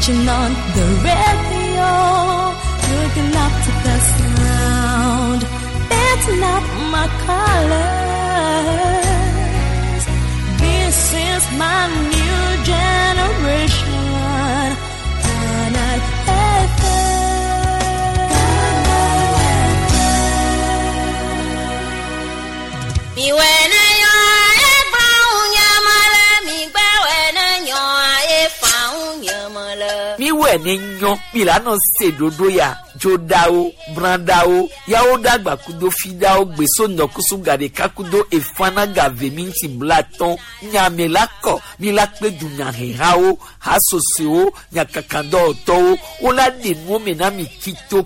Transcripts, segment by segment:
switching on the radio, looking up to the sound. That's not my colors. This is my new generation. Planet FM. Me when ni nyo milano sedodo ya jodao brandao yao dagba kudo fidao gbeso ndokusu gade kakudo efana gave minti blaton nyamelako milakpe dunya hao hasoseo nyakakando to ola de no menami kito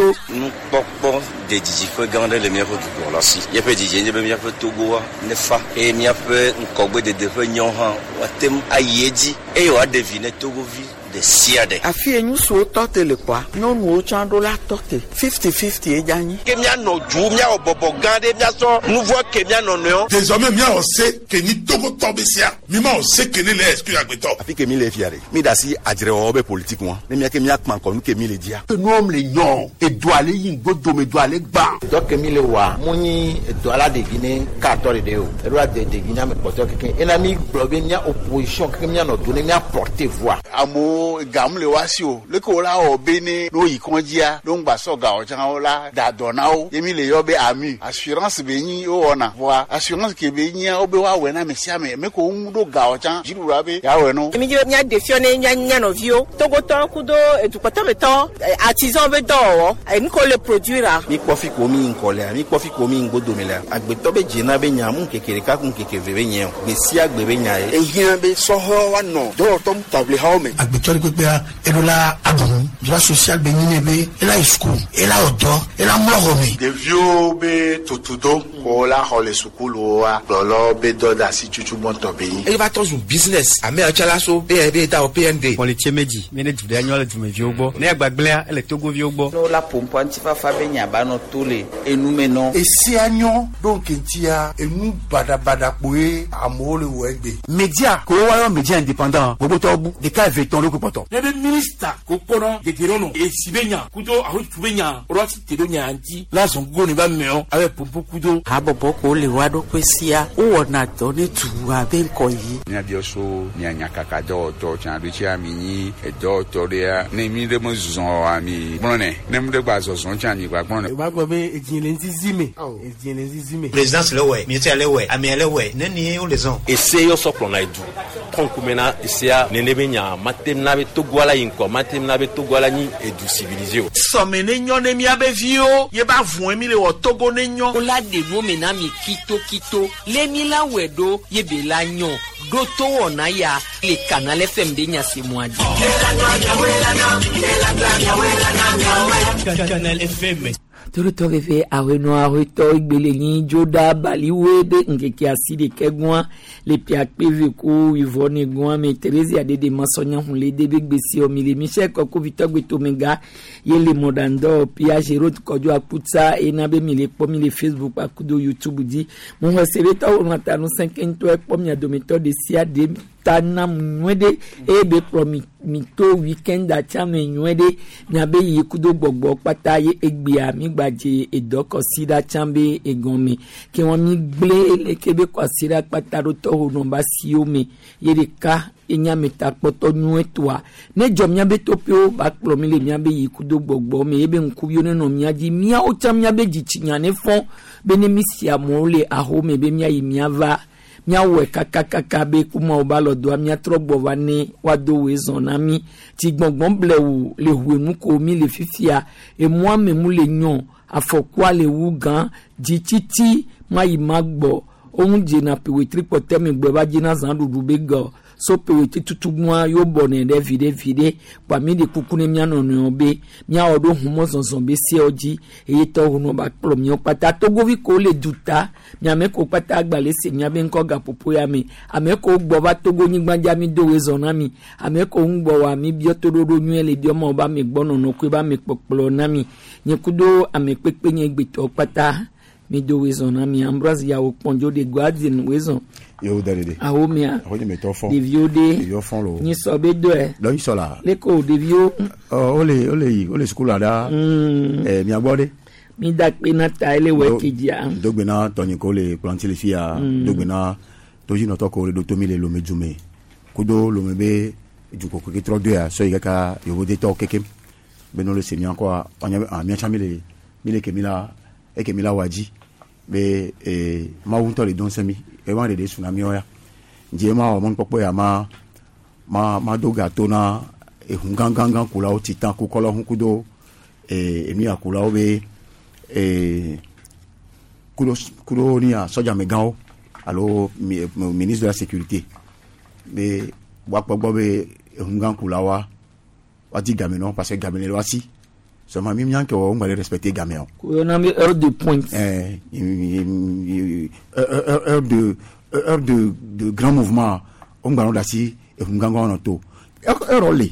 popo de diji fe gande le miapo du pour la si y a peu diji ne be miapo togo ne fa e miapo nkogbe de fe nyon han watem ayeji e yo a deviner togo vi de siade afie nyu so tote le kwa no no chando la tote 50-50 e jani ke mia no ju mia obobo gande mia so nouveau ke mia no no désormais mia on sait que ni togo tobesia mi ma on sait que les excuse agbeto afi ke mi le fiare mi da si adire obe politique moi ne mia ke mia kman ko ke mi le dia nous homme le nyon et doit aller yin godo me doit aller ba donc mi le wa muni do ala de Guinée 14 de o e doit de Guinée me porter quelqu'un et ami bloguer nia opposition que mia no donner mia porter voix amo gamle wasio le ko la obene no yikonjia lo ngba so ga o jan o la da donao emi le yo be ami assurance be yin o ona wa assurance ke be yin o be wa we na mesia me ko ndo ga o jan jiru ra be ya we no emi je nya defione nya no vio togo to kudo edukoto beto artisan be do emi ko le produire mi kofi ko mi nkole mi kofi ko mi ngodo mele agbeto be jina be nya mu kekere ka kun kekeve be nya mesia gbe be nya e yin be so ho wa no do to table ha o me agbeto erola adon droit social be nyinebe ela school ela odo ela mrogomi de vieux be totudo ko la hole sukulu wa lolo be do da si chuchu bonto be e va tozu business ame achala so be da o PND on le tiemeji mene du de anyo le du me viogbo ne agbagble ele togo viogbo no la pompo antifa fa be nya ba no tole enu me no e si anyo donc ntia enu bada poe amole wegbe media ko wa yo media indépendant bobo to bu de ka veton le ko poto le ministre ko kono de gerono e sibenya kudo aho tubenya orati tedonya anti la zongo ni ba meo ave pompo kudo abobo ko le wado kwesia o wona to ne tuwa ben ko yi nya bioso nya nyakaka do to chan do chia mini e do to dia ne mi de mo zon ami brone ne mo de gba zon chan ni gba brone ba gbo be ejinle nzizime ejinle nzizime présidence le we ministère le we ami le we ne ni o les on essaye yo soklo na edu konkumena isia ne nebenya matem na be togwala yinko matem na be togwala ni edu civilisé o somene nyon ne mi abevio ye ba vun emi le wo togo ne nyon ola de no mena mi kito le mi la wedo ye be la nyon do to ona ya le canal FM de nya se moadi canal FM Toto vefe aweno aweto igbele ni joda baliwede ngeke aside kegwa le piakpe veku Yvonne gwa me Teresa de masonya hunle de begbesi o mile Michel Koko Victor Gbetomega yele modando pia Jerot Kojo akutsa enabe mile po mile Facebook akudo YouTube di mo wasebeta o matano 5 po mi adometo de sia de tana mwede ebe promito weekend achame nwede nyabe yikudo gbogbo pata ye egbe ami gbaje edoko sida chambe egonme ke won mi gble lekebe kwasira pata ro to ho number siome yereka enyame takpoto nuetwa ne jomnya be topio ba plomi le miabe yikudo gbogbo me ebe nkubio ne no miaji mia o chamnya be jichinyane fon benemisia mole ahome be mia yimiava miawe kakakaka be kuma obalo do mia trogbo vane wado wezonami ti gbongbon blewu le huenu ko mi le fifia e moi me mu le nyon afokwa le wu gan di titi mai magbo ohun je na pewetri pote me gbe ba jina zan dudu be go so pewetri tutugwa yo bone de vide pa mi de kukune mia no no be mia odo humo zonzon be si oji e to hunu ba plo mi o pata to go vi ko le duta mia me ko pata agbale se mia be nko ga popo ya mi ame ko gbo ba to go nyigbanja mi do we zona mi ame ko ngbo wa mi bi to do nyu ele bi omo ba mi gbo no no ko ba mi popolo na mi nyekudo ame pepe nye gbeto pata mi do wezon na mi Ambroise ya o ponjo de guardian wezon yo dalede awo mi a o ni me to fon de vieux de yo fon lo ni so be do e lo so la le ko de vieux ole school ada mi agbode mi da pe na ta ele we kijia dogbe na tony ko le planter le fia dogbe na toji no to ko le do to mi le lo mejume kudo lo mebe juko ko kitro de a so yaka yo de to kekem beno le semi encore onya mi chamile mile kemila ekemila waji be ma wunto le don semi e wa de tsunami oya je ma o mon popo ya ma doga to na hungangangan kula o titan ku kolo hun kudo emi akula o be kudo ni a soja megao alo ministre de la sécurité be wa pogbo be hungan kula wa di gamin non parce que gamin le wasi so ma mi nyanke o ngale respecter gamin ko na mi heure de pointe heure de grand mouvement on ngalo dasi e hungango on to heure le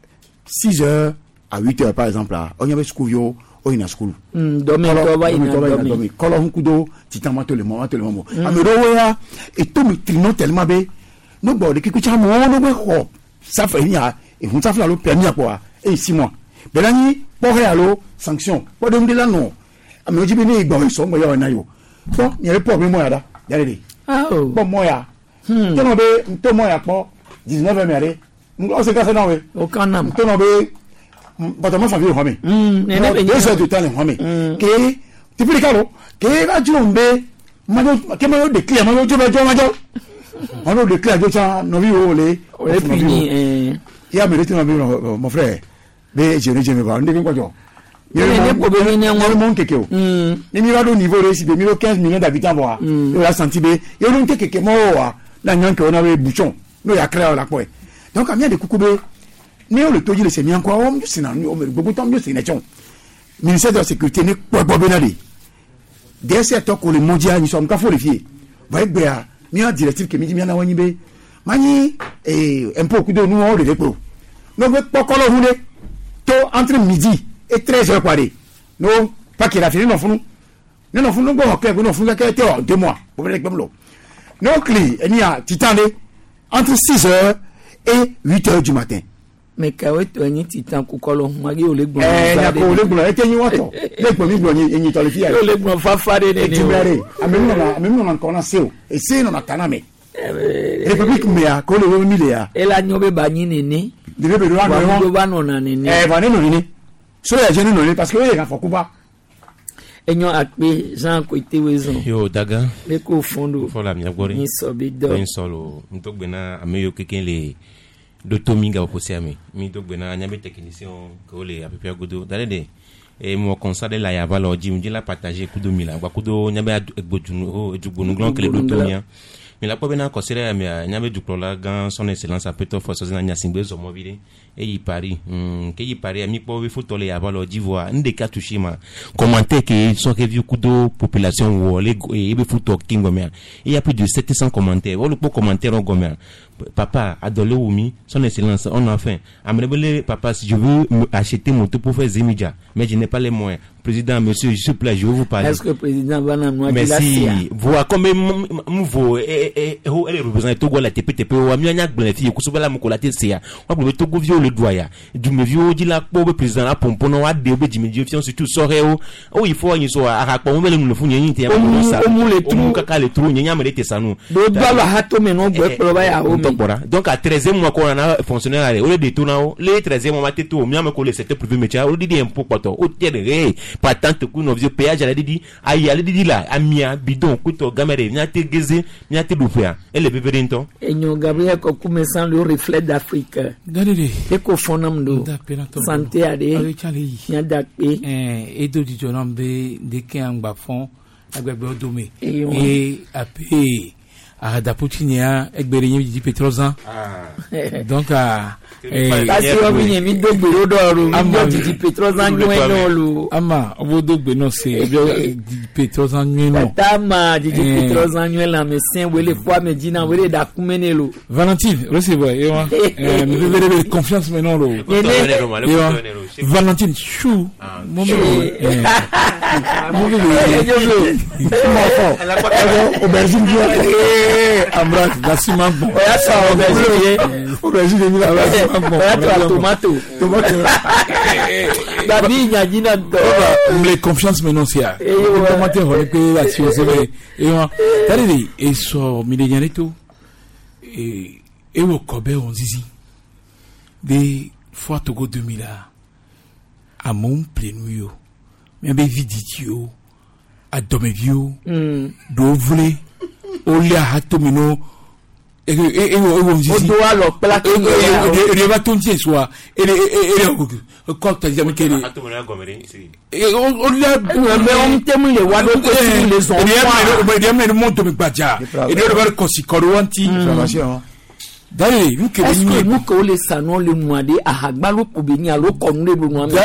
6h à 8h par exemple là on y avait school yo o ina school domi to ba ina domi kolo hunkudo titamato le moment amero ya et to mi trino tellement be no bo de kiku chamo no be ho ça fait ya et on s'affaire le permis à quoi et 6 mois belani pour réalo sanction pour de la non ame jibi ni igbo so mo yo na yo so ni le problème mo ya da yale bon mo ya tono be to mo ya po 19 mai ale ngo se ka se na we o kanam tono be but mo fa vi ho me ne be ni so to tell ho me ke tipikalo ke ba jumbe ma ke mo de clear ma jo on a déclaré que ça no vi ole et puis ya me rete mon frère be je ne pas ndé ko jo ne ko be ni en mon keke o ni mi va do niveau réussi de 15 millions d'habitants boa et la senti be yo non keke mo wa la nyanke on avait bouchon no ya créer la poe donc amia de kukube ni o le toji le semi encore o mi sina o me gbogbo tam yo sina chon ministère de la sécurité ni po benade DSA to ko le mondial ni so mka fo le fie va gbe a mi a directive ke mi di mi na wani be mani un peu kudo nu o de pro no be pokolo hunde to entre midi et 13h paré no pas qu'il a fini no funu go hokke no funu ka te 2 mois pour le gbemlo no cli eni a titande entre 6h et 8h du matin mais kawe to eni titan ku kolo magi o le gbon ya ko le gbon e te yin wato le gbon mi gbon yin to le fi o le gbon fa fare ne ni amemi no na kona seo e se no na kaname République mea ko le wo mi le ya e la nyobe ba yin ni de be do ba no na ni va ne no ni so ya je no ni parce que we ga fokuba enyo akpe Jean ko itewezon yo daga le ko fondo fo la mi agbori ni so be do ni solo mtogbe na ameyo keken le dotominga oposiami mi dogbe na nyabe technicien ko le apepia godo dalede e mo consade la ya valo jim la partager kudo mila gba kudo nyabe egbojunu o ejugbonu glon kele dotomia mi la pobe na kosere mi nyabe duplola gan son excellence apeto forces na nyasingbe zo mobile e yi Paris ke yi Paris mi po we photo le ya valo jivoa ndeka tushima commenter que so que vieux kudo population wo le e be photo kingomia il y a plus de 700 commentaires o le po commentaire ngomia papa adolé Oumi son excellence on a faim amrebele papa si je veux acheter moto pour faire Zimidja mais je n'ai pas les moyens président monsieur je suis plaît je vais vous parler est-ce que président va na moi merci voir comme mouvo et elle représente Togo la TPTP ou amianya gbenfi kusubala mukola tesia on peut Togo vieux le doya du me vieux dit la pour président la pompono wa de obe dimidie fion surtout soreo o il faut yin so akpa mo mele no funye yin te o mu kaka le trou nyanya mele te sanu do baba hato me no gbe pro ba ya o donc à 13e mois qu'on a fonctionnaire au lieu de tout now les 13e mois matéto miam ko le secteur privé métier au dit impôt poto au tiere pas tant que nos vieux péage à la dit ayi ala dit là amia bidon kuto gamere nyate geze nyate dupia et le bébé d'inton enyo Gabriel ko kumesan le reflet d'Afrique dadede e ko fonam do santé ade nyadakpe edo di jonambe de ke angba fon agbegbe odome e ape a da putinia egberenye di Petrozan donc kasi obi ni mi dogbe rodoro mi di Petrozan nwe lo ama obo dogbe no se di Petrozan nwe no tama di Petrozan nwe la me sen wele fois me dina wele da kumenelo Valentine recevez me devez confiance maintenant lo Valentine chou mon aubergine Ambras dasima bon oya sa aubergine ni la tomato Dabi nyajina do les confiance maintenant sia tomate hore pe la si osebe tari e so milenianeto e wo kobe onzizi de fois Togo 2000 a mon plenuyo me be viditio a domevio do vle olia hatomino o do alo plaque e va tonti soit e corta jamais que hatomino gomeri si olia mais on temu le wado ko les on e me monto me baja e do va kosikoro anti information dale est-ce que nous que les sanon le moade a hagbalo ko be ni alo ko nle bo no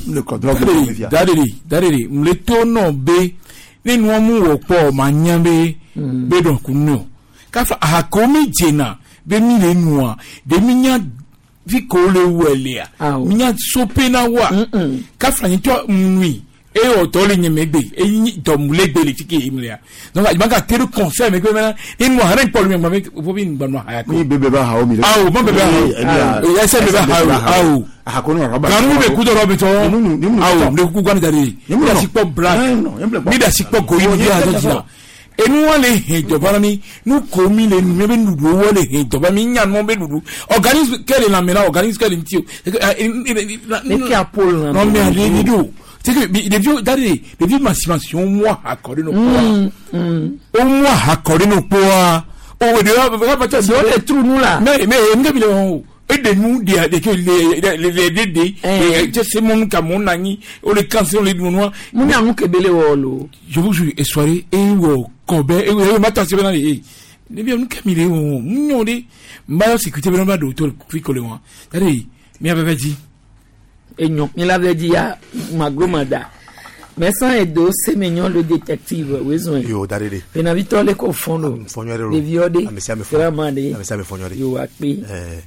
dale le tono be nínú ọmú wọ̀pọ̀ ma nyambe bedon kunu kafa hakomi jena be mi le nuwa de minya viko le wele a minya sopena wa kafa ni to nui e o to le nyemegbe e yin to mulegbe le tike imle donc a banga teru conseil me ko mena nínú hare polu me ma fo bi ngba no haya ko ni bebe ba ha o mi le mo bebe ha o ya se bebe ha o hakono roba kanu be ku do robi to le ku gwan dare ni da sikpo black ni da sikpo go yi ya jina enu wale he joba mi nu ko mi le nu be nudu wole he joba mi nya no be nudu organise kele na me na organise kele ntio ne ki apol no me ale ni do c'est que les vieux massivation moi accordé nos poids au moins accordé nos poids au de va pas les trous nous là mais ngabile et de nous de que les c'est mon camon nani ou les cancer les noix mon amu kebele wolo je vous jure et soirée et wo kobe et matin c'est bien les vieux nous camile on nyode mba sécurité ben ba docteur fikole moi allez mi avait dit enyo il avait dit à magromada mais sans edo c'est mignon le détective wezo yo darede pena vitole ko fondo le viode vraiment yo akpi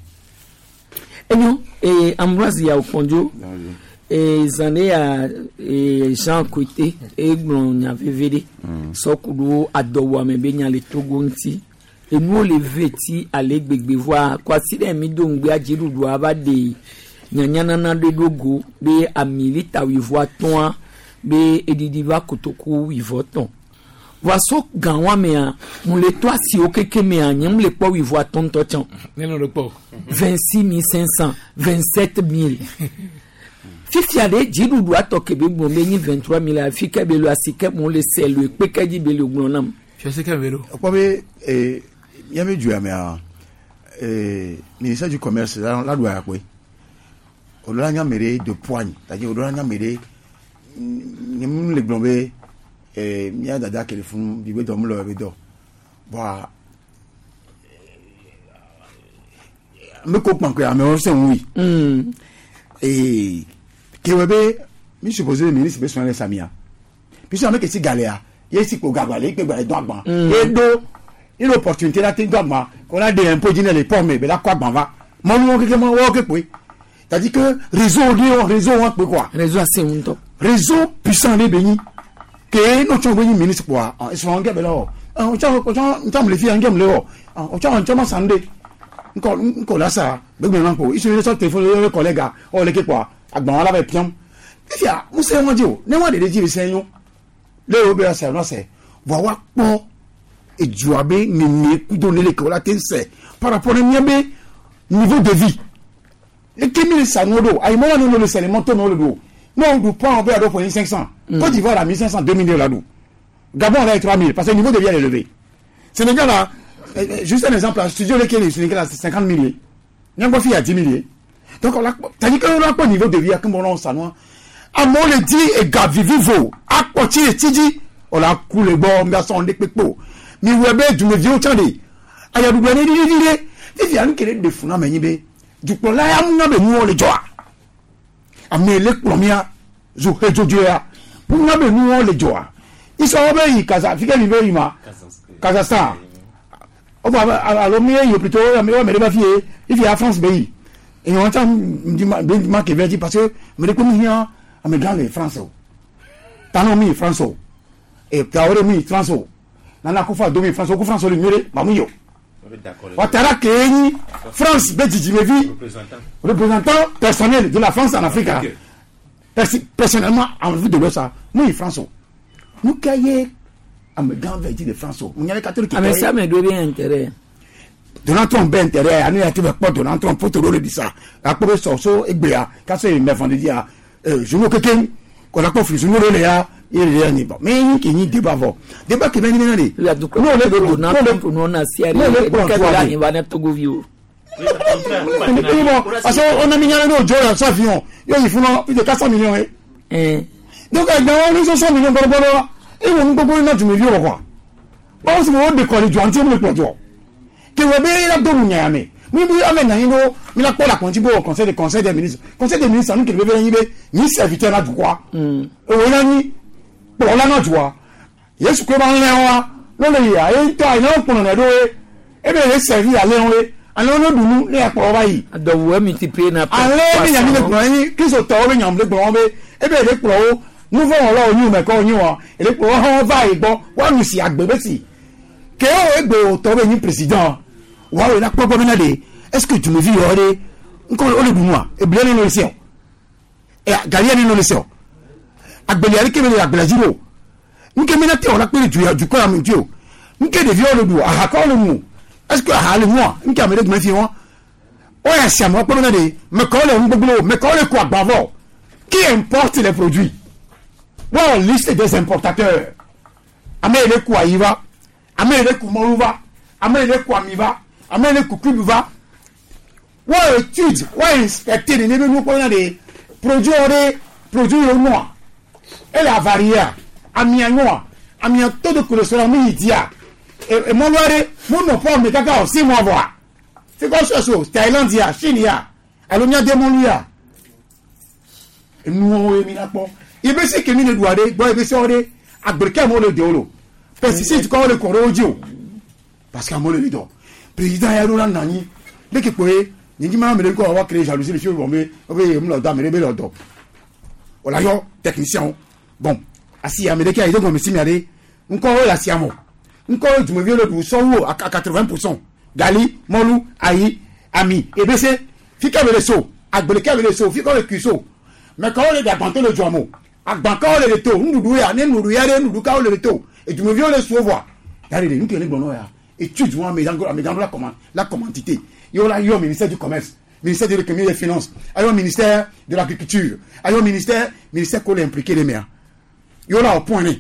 enyo et Ambroise ya okonjo et zane ya Jean Côté et gbon nya vevede so kudu adowa me benya le Togo nti et nous les vêtis aller gbegbe voir quoi si des mi dongbe ajiru do abade nyanyana na de dogo be amilita wivoa ton be edidiva kotoku wivoton waso ganwa me a mon le toi si okeke me a nyam le po wivoa ton tochan non le po 26500 27000 fifi ade jidu do atoke be gbon be ni 23000 afika be lo asike mon le selu pe kaji be le gbon je sais que vélo quoi be yame du ame a ministère du commerce la doit quoi olanya mere de poigne c'est-à-dire olanya mere ni le glombe mia dada téléphone bi we do mo lo be do ba me ko pan ko ame o se oui kewebe mi supposé ministre be soin les samia puis ça me que si galère yesi ko gabale pe gba do agban e do une opportunité là tin do agban qu'on a des impôts dîner les pommes be la ko agban va mo mo ke mo wo ke pe c'est-à-dire que réseau un peu quoi réseau assez un réseau puissant les bénis que nous sommes venus ministre quoi ils sont en guerre là on t'a les filles en guerre là on t'a sandé encore là ça ben pour ils sont sur téléphone les collègues on les quoi agban la ba pion fia mo se won di o ne wa de ji sen le o be asa no se bo wa po ejuabe ni kudo ne le ko la tense par rapport à niabe niveau de vie et que ça nous do ay mo no le sele monto no le do non du point on peut à 500 Côte d'Ivoire à 1500 2000 là do Gabon on a 3000 parce que le niveau de vie est élevé Sénégal là juste un exemple studio lequel Sénégal à 50 milliers n'importe fi à 10 milliers donc on a c'est-à-dire que on a pas niveau de vie à comme on ça non à mon le dit et gars vivo à côté tidi on a coulé bon mais ça on est pepo mi webe du me vieux chande aya du bene dire ti an kere de funa me nyibe du ko la am na be nu le joa ame le plomia zo hejojoya bu na be nu le joa iso be yi kaza fike mi be yi ma Kazakhstan o ba alo mi yo plutôt me ba fie if ya France be yi et on entend ma que veut parce que me reconnaît à me gagner France tano mi France et taore mi France nana ko fa do mi France ko France le mieux ba mi yo watara que France be didi me vi représentant personnel de la France en Afrique personnellement en vue de l'Ouest mi France nous cahier à me gagner de France on y avait catholique mais ça me doit bien intérêt Donald Trump ben intérêt à nous être pas Donald Trump pour te le dire ça la pour so egbea ka so me fond dia je me quelqu'un qu'on a confié je me le là il est ni bon mais qui ni débat qui ben ni ni la do non le Donald Trump non na siari ka il va na to go view parce on a mis no Joe ça avion yo il faut plus de 400 millions donc dans 500 millions bolo et on go na du million quoi on se voit de coller du entier le plan que vous avez la dominé mais oui amen na hino mi la ko la kontibo conseil des ministres nous qui veut venir ni serviteur na droit o na ni pour la na droit yesu ko ba nlewa lo le ya e to ai na ko na do e be le servir ale onwe ale no dunu le apo ba yi adowo multiplier na ale mi ya ni le gbo yin ki so to be yan le gbo be e be le pro nous vont là onu me ko yin wa e le pro ho va igbo wa mi si agbebe si ke o egbe to be yin president wa na popo na de est-ce que tu me vis ore nko o le bu moi e bele no le se e galiani no le se agbele ari kebe agbele jiro nke mi na te o la pe ju ko am ju nke de vi o le du aha ko le mu est-ce que aha le moi nke am le gbe fi won o ya sia mo popo na de me ko le ngbogblo me ko le ko agbavo qui importe les produits bon liste des importateurs amele ku ayiva amele ku moruva amele ku amiva amele ku kubuva wa étude wa inspecter ni be nu ko na de produit au noir elle a varié amia noir amia taux de cholestérol mi dia et mon loire mon no pas me kaka o 6 mois voir c'est quoi ça Thaïlande ya Chine ya alonia de mon luya et nous on mi na po ibe se ke mi ne duade bo ibe se ore agberka mo le de olo pesticide ko le korojo parce que mo le do président ya ro na ni de ke poe ni ma me ko wa créer jalousie le fio bo me o be mo lo da me be lo do o la yo technicien bon asi ya me de ke ayo ko me simiare nko o la siamo nko o du me viole du so wo à 80% gali molu ayi ami ebe se fika le so agberka le so fika le kuso mais quand on est d'abandonner le joamo agbanka le to ndudu ya ne ndudu ya ne ndudu ka le to et tu me viens le sauvoir d'aller de nous que les bono ya et tu vois mais dans la commandité il y a le ministère du commerce ministère de l'économie et des finances il y a le ministère de l'agriculture il y a le ministère qu'on est impliqué les maires il y a au point là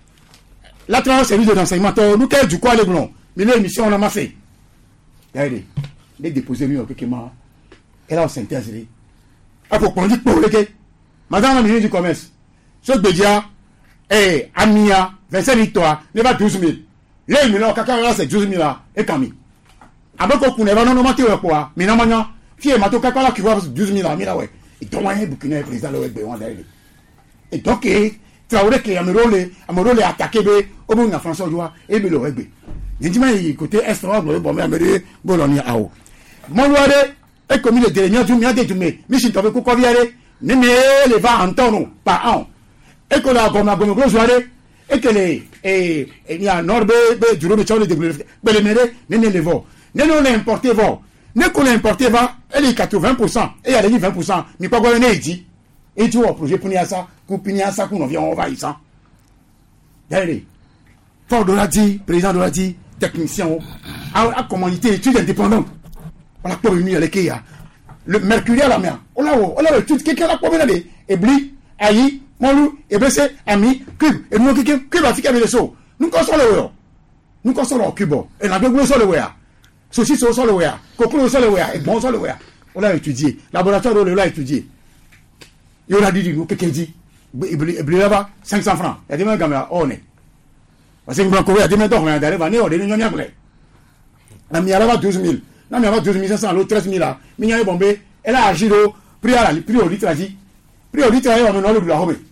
la tranche service de renseignement nous quel du quoi les blancs mais les missions on a massé d'aller les déposer mieux quelque part et là on s'intéresse à pour prendre pour le madame la ministre du commerce ce bédia et Amia 25 victoires ne va 12 000 les millions kaka c'est 12 000 là et kami abako kuna va non maté quoi mais non manya fie mato kaka là qui va 12 000 là mira ouais et donc un Burkina président le be wanda ele et donc Traoré qui amorole attaquer be au bon français joie et be le wegbe ndima côté extra bon mais améré boloni ao mon loire et comme il est dernier tout mia de mais si tu veux ko viare ne me le va antono par an et que la goma soirée et que les et il y a norbe be duro be chole de le mere ne le vo ne non importer vo ne qu'on importer va elle est 80% et elle est 20% mais pas quoi ne dit et tu vois projet pour ça qu'on vient on va ici d'aller fort de la dit président de la dit technicien à commandité études indépendantes voilà pour venir avec le mercure à la mer on l'a étude quelqu'un la promenade et bli ayi molu et blessé ami cube et nous quelqu'un cube a fait avec le saut nous consolons le cube et la deux sur le wea ceci sur le wea coco sur le wea et bon sur le wea on l'a étudié laboratoire on l'a étudié il a dit nous quelqu'un dit bli là-bas 500 francs il y a des gens qui ont on est parce que ngba ko ya demi to on a va ne o de ni nyonya bre na mi araba 12000 na mi araba 12500 lo 13000 là mi nya bombe elle a agi do prix au litre aji prix au litre ayi o me no le la hobe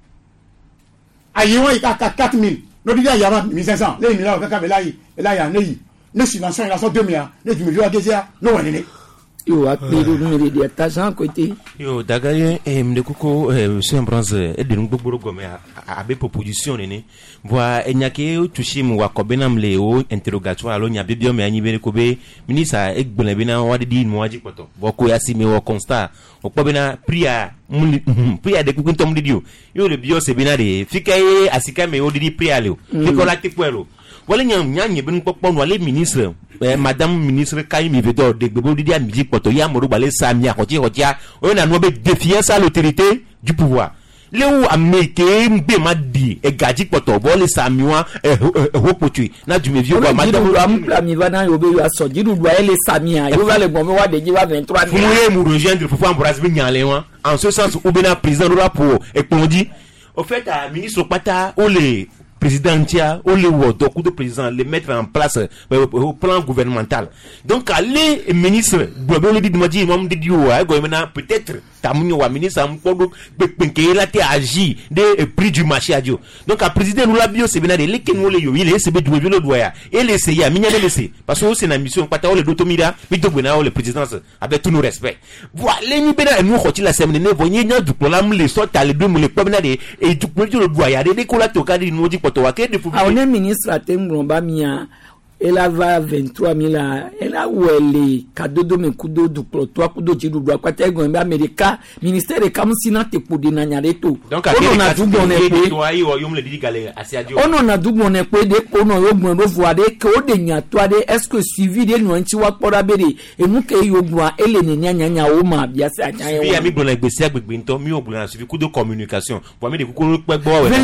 ayi won ka 4000 no di ya ma 1500 le mi la o ka be la yi ya neyi ne subvention la so 2000 ne du milieu agezia no wonene yo akpero numere de tajan côté yo dagaye mde kuko monsieur bronze e de ngbogboro gome abe proposition ni voa enyake o tushim wa kobena mle o interrogatoire alo nya bibio me anyibere ko be ministre egbele bina wadi di mo aji poto boko yasime wo constat o kobena priya priya de kuko tom didio yo le bio se bina de fikaye asika me o di priya le ko la tipwelo wala nyanye bin popon wala ministre madame ministre Kaimi Vedo de Gbebodi a midi poto ya moru balé samia hotia on a no be défier ça l'autorité du pouvoir léo ameke mbe madi e gaji poto bo le samia hopotui na du mevio ba madame amla mi va na yo be yo so diru do ele samia yo va le bon wa de jiwa 23 000 pour me rejoindre pour embrasser bi nyale wa en ce sens ou bena président do rapport et qu'on dit au fait à ministre Pata ou les présidentia ou les coup de président les mettre en place au plan gouvernemental donc aller ministre Bobo dit moi dit mom dit yo peut-être tamunyo wa ministre am ko penke la te agi de prix du marché adio donc à président nous la bio c'est bien de leken le yo il est c'est du le doya et laisser ya minya laisser parce que c'est une mission Pata ou le dotomira mi to bena ou le présidence avec tout nos respect voilà ni bena nous khoti la semaine ne voyez nya du problème les sorte les deux le problème de et du le doya de ko la to ka di no di poto wa ke de fu on est ministre à Tembromba mia elle va 23000 elle a où elle cadeau de me kudo du toi kudo jidu do kwata egombe America ministère de kamsina te podi na nyareto donc on a tout bon e toi yo yom le di galé asiadio on a tout bon e pe de ono yo gbon do voade ke o de nya to de est-ce que suivi de no nti wa pora bere e mu ke yo gbon ele ne nya o ma bia se anya ye wa mi gbon la gbesi agbegbe nto mi o gbon na suivi kudo communication bo mi de kuko pe gbo we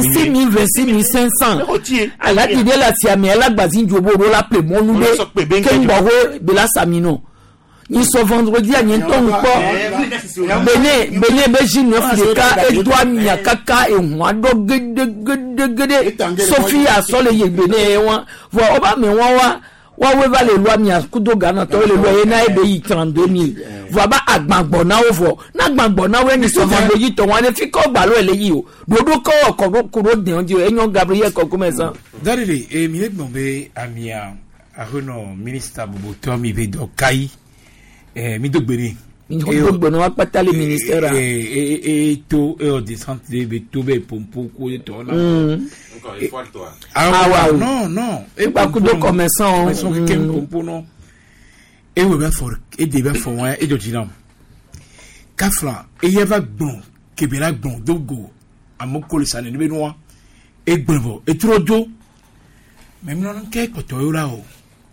26500 ala di de la siami ala gbazin jobo ro la ple mon lube kembo be la samino ni so vendredi a nyenton ko bene beji 9 de ka e doa nya kaka e hwa do gede Sophia so le ye bene wa vo oba me wa we va le loi mia kudo gana to le loi na e be 32000 vo ba agbagbo na ovo na agbagbo na we ni so vendredi to wa le fi ko gba lo eleyi o dodo ko kuro de onji enyo Gabriel ko komeza darele e mi le gbonbe amia ahono ministre Boboto mi Vedo kai mi dogbere mi dogbere wa patali ministère to e descente de Betobe pompo ko to na encore il faut toi non e ba ku do commerçant que pompo no e we ba for e de ba for wa e do jinam kafla e ye va gbon ke be la gbon dogo amoko le sané be no e gbonbo e trojo même non ke ko to yo la o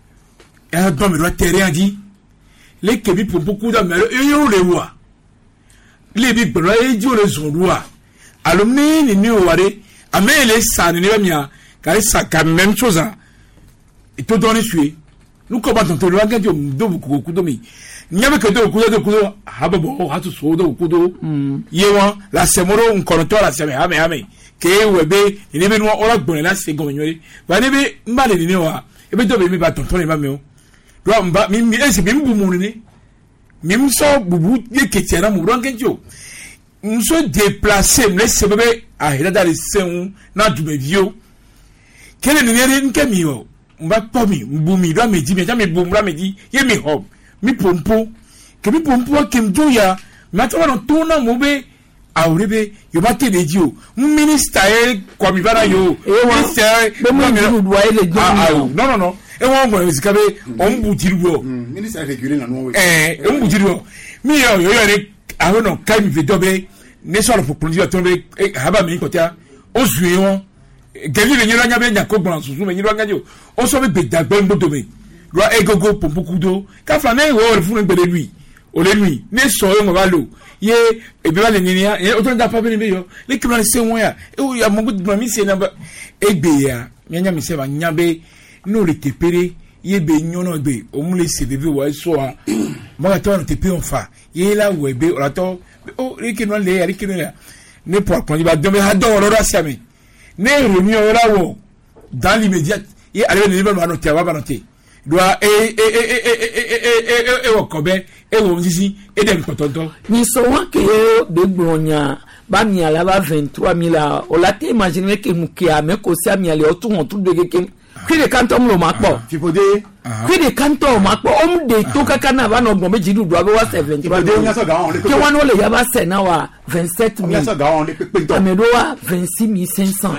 e do mi ro tere adi le ke bi pour beaucoup de mero e yo le wa le bi gboro e jo le zonwa alumni ni o ware amele sané ni mia ka ça quand même chose et to donner sué nous combattons to lo ga jo do beaucoup de mi nyame ke do kudo hababo hatu so do kudo yewa la semoro nkoronto la seme ame ke webe ni be no ora gbon la se gon nyori ba ni be mbale ni wa e be do be mi ba tonton ni ba mi o do mba mi ese bi mbu mu ni mi mso bubu ye ketiara mu ron kenjo mso déplacer me se bebe a heda da seun na du be vio kele ni yere nke mi o mba po mi mbu mi do meji mi ja mi bu mra meji ye mi hob mi pompo ke mi pompo ke mjoya matwa no tuna mo be awrebe yo batte de dio ministre kwa mi bana yo ministre be mo ni do ile jo non e won go zikabe on bu jirwo ministre régulé na no on bu jirwo mi yo ni ahono kai mi Vedobe ne so for produire tombe haba mi kotia o zuye won geli le nyira nya be nya ko gbon susu me nyira nya jo o so be dagbe mbodo me ro egogo pompokudo ka fa na wo fun gbede lui o le lui ne so yo mo ba lo ye e be ba le ni ya e o to nda pa be ni yo le kibra se won ya e o ya mo guduma mi se na ba egbe ya nya mi se ba nya be no le tepere ye be nyono be o mu le se bebe wa so a mo ga to no tepe on fa ye la we be o la to o ri ke no le ya ri ke no ya ne po akon ba do me ha do ro ra sia mi ne ro mi o ra wo dans l'immédiat et aller niveau manoté va manoté doit et okobe et on dit et dem tonton ni so wa ke de gbonya ba mi ala ba 23000 la o la te imagine que mukia me ko si ami ale o tun de keke qui de canton lo ma po fipode qui de canton ma po om de to kaka na ba no gbon meji du do wa 73 ke wan o le ya ba se na wa 27000 amedo wa 26500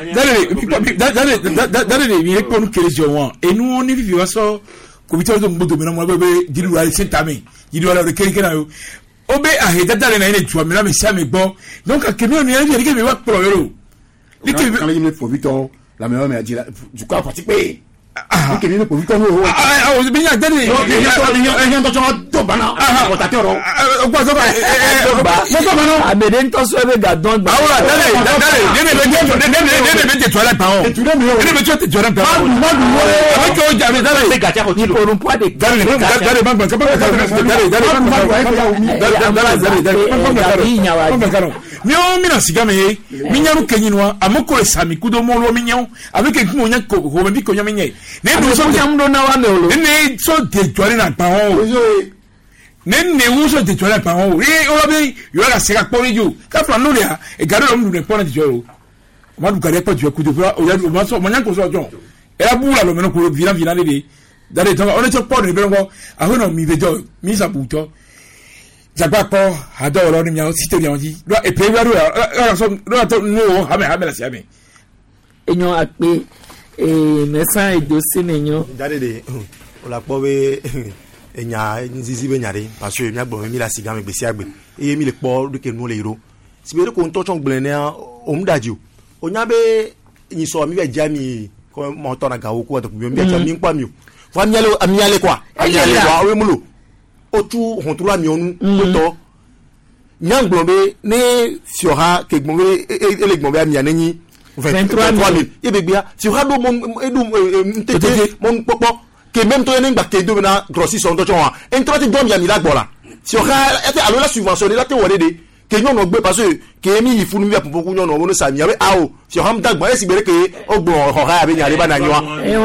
dale mi ko nu kere jo et nous on vit va so ko bi to do mbodo me na mo be dilu wa sentame dilu wa le kere na yo obe a he dada na ine tuwa me na me sia me gbo donc a kemi oni enje ke me wa pro yo ni ke me for Victor la me me di du quoi participer ni ke me for Victor no o bi nya dani en to to bana votateur o gba so ba a me den to so be ga don gba awura dale ne toilet pa o ne me toilet toilet pa o avec o jame dale ga ti ko ru po de dale mi o mi na siga me mi nya ru kenyi no amoko esami kudo mo lo mi nya avec en mo nya ko ho me ko nya mi nya ne do so nya ndo na wa me o ne so de toilet na pa o ne wuso de toilet pa o o be yo la sera po yo ka fla no ya e garo lo mu ne po na ti yo o ma du gare po ju kudo o ya o ma so mo nya ko so jo e la bula lo me no ko vina de dale to on to po ni be ngo a ho no mi be jo mi sa bu to jagba po ado lo ni mi o si te mi onji do e pe wa do so do to no ha me la si ame enyo ape mesa edosi nenyo dale de o la po be enya nzizi be nyare parce que mi agbo mi la siga me gbesi agbe e mi le po do ke no le ro si be ko nto chon gbele ne o mdaji o nya be yin so mi be jami ko mo to na gawo ko to bi mi jami npa mi o fa mi ale kwa we mulo o tu hon tu la mi onu to nyangbo be ne fiora ke gbon ele gbon be ami anani 23000 e be bia fiora do mon edu ntete mon popo que même toi n'imba que deux na grossi son dojo wa entrate dom ya mi la gbola si o ka ete alo la subventionner la te wole de que nyon no gbe parce que mi ifu mi pour beaucoup nyon no no sa mi awe ao si o ham dagba esi bere que ogbo ho ha be nyare ba na nyiwa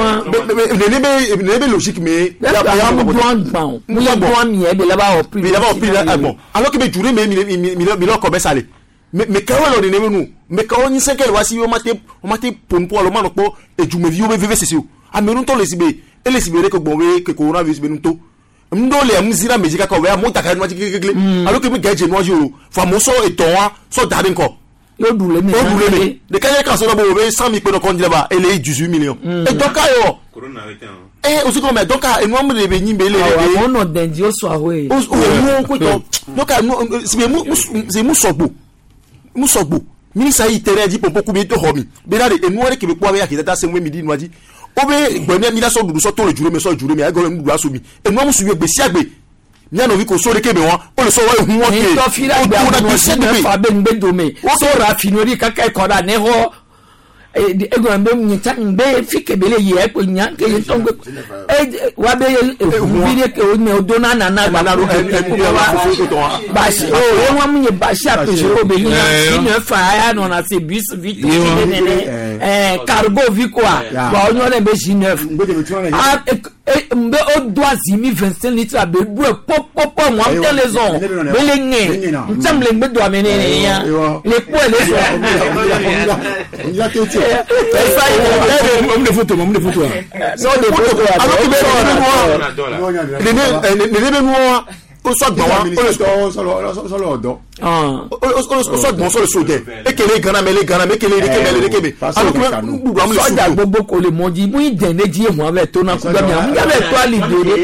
ne be logique mais ya mo bon mi e be la ba o pri bon alors que be jure mi lo ko be sale mais quand on ne nous mais quand on 5 wa si o mate pompo lo mano po e jume vi o be vv cc a merun to le sibe ele sibere ko gbonwe ke coronavirus be nto ndole amzira mejika ka we amonta ka nwa kekekele alo ke me gaje no juro fa mo so eton wa so dare nko yo dule me de ka ka so bo be 100 000 pe no konjile ba ele 18 millions e donc ayo corona rete o so comme donc e no mo le be nyimbe le o no denji o so ahwe o mo ko to donc sibe mu sogbo ministre itere di popo ku be to homi be na de e no re ke be kwa be ya kitata se mo midi nwaji obe gbonye mi la so dudu so to le jure me agoro mi dudu aso mi enu amusu we gbesi agbe mi ano wi ko so re kebe won o le so wa ehun won ke to fi la gbe no se me fa be ngbe do me so ra finori kaka ko da ne ho ego mbe nyita mbe fikebele ye ko nya ke to ngbe wa be ehun ke o ne odo na gba na ro ba si o wa munye ba si apese o be nya ni fa ya no na se bus vite cargo vikwa ba onyo le be si 9 mbe o doit zimi 25 litres be bu pop mo am telezon be le nye ntamle mbe do amene ya le po le so ya tete on de photo no de photo alors que le no o so gbon wa solo odo o so gbon so le soje ekele gana kebe alors que budu am le soja gbogbo ko le moji mu ideneji ehun abe to na ku gba mi am ya be to ali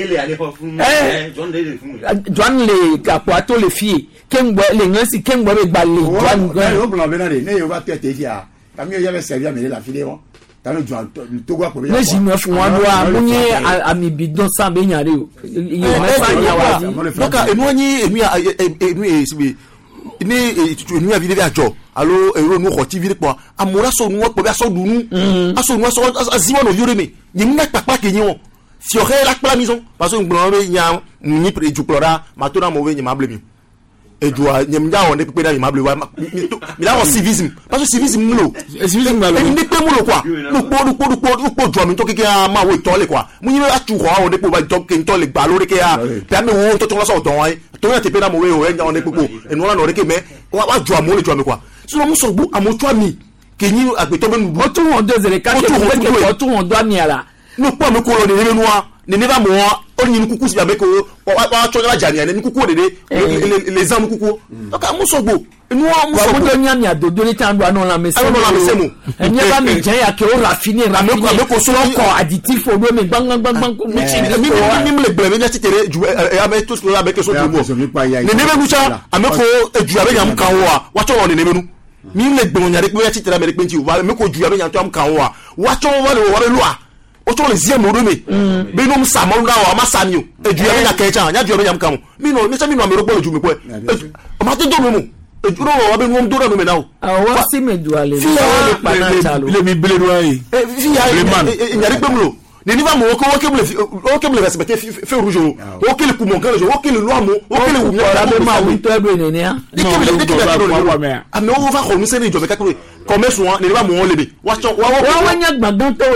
John le kapo ato le fie kengbo le nyansi kengbo be gba le John o bla benare ne yo ba tete fia kami ya be servir me la file won tanu John to gwa ko be le jinu fun wa do amunye ami bidon san be nyare o iye mefa ya wa donc enu anyi sibe ni enu avile be ajo alo ero nu khoti vile po amora so nu po be aso dunu aso nu aso azimo no yore me nyi na papa ke nyi won si o re la maison parce que ngbon be nya ni pre ju plora matona mo be nyi mable mi et doit nyamda on est pe na imable wa mi la civisme parce que civisme mulo civisme ba le ni pe mulo quoi lu po do mi to ke ma wo to le quoi mu ni atu ko on est pe ba to ke to le gba lórí ke ya pe mi wo to la so don ai to ya te pe na mo we o e nya on est pe e no la no re ke me wa jo amo le jo mi quoi so mo so bu amo to mi ke ni agbe to be nu o tu won 2 0 4 ke tu won do mi ala no po mi ko lo ni nuwa ni ne ba mo o ni kuku si ameko wa cho la jani ni kuku de les amu kuku donc amusogbo nu amusogbo wa mo nya mi adodo ni tan do anu la mese mo enye ba mi jan ya ke o raffiner ameko so ko additif o do mi bang mi le bleme nya titere ju ame to so avec so tubo ni ne be nucha ameko eju abe nyam kan wa cho won ni ne nu mi le gbon nya de pe titere ame de pe nti wa ameko ju abe nyam to am kan wa cho wa le wa be lua o to le zie mo do me be no msa mo na wa masamio edu ya nya kecha nya du ya mkamu mi no me ro gbolo ju mi ko o ma to do mo edu ro wa be no do do me na o wa si me du ale le panata lo le mi bele do ai fi ya nya ri pe mo ni va mo o ke le respecter fe rouge o ke le coup mon kan o ke le loi mo o ke le wu la be ma wi to ebe ne ne a a me o va ko nu se ni jo me ka ko comme souvent ne va mo lebe wa nya gbagban to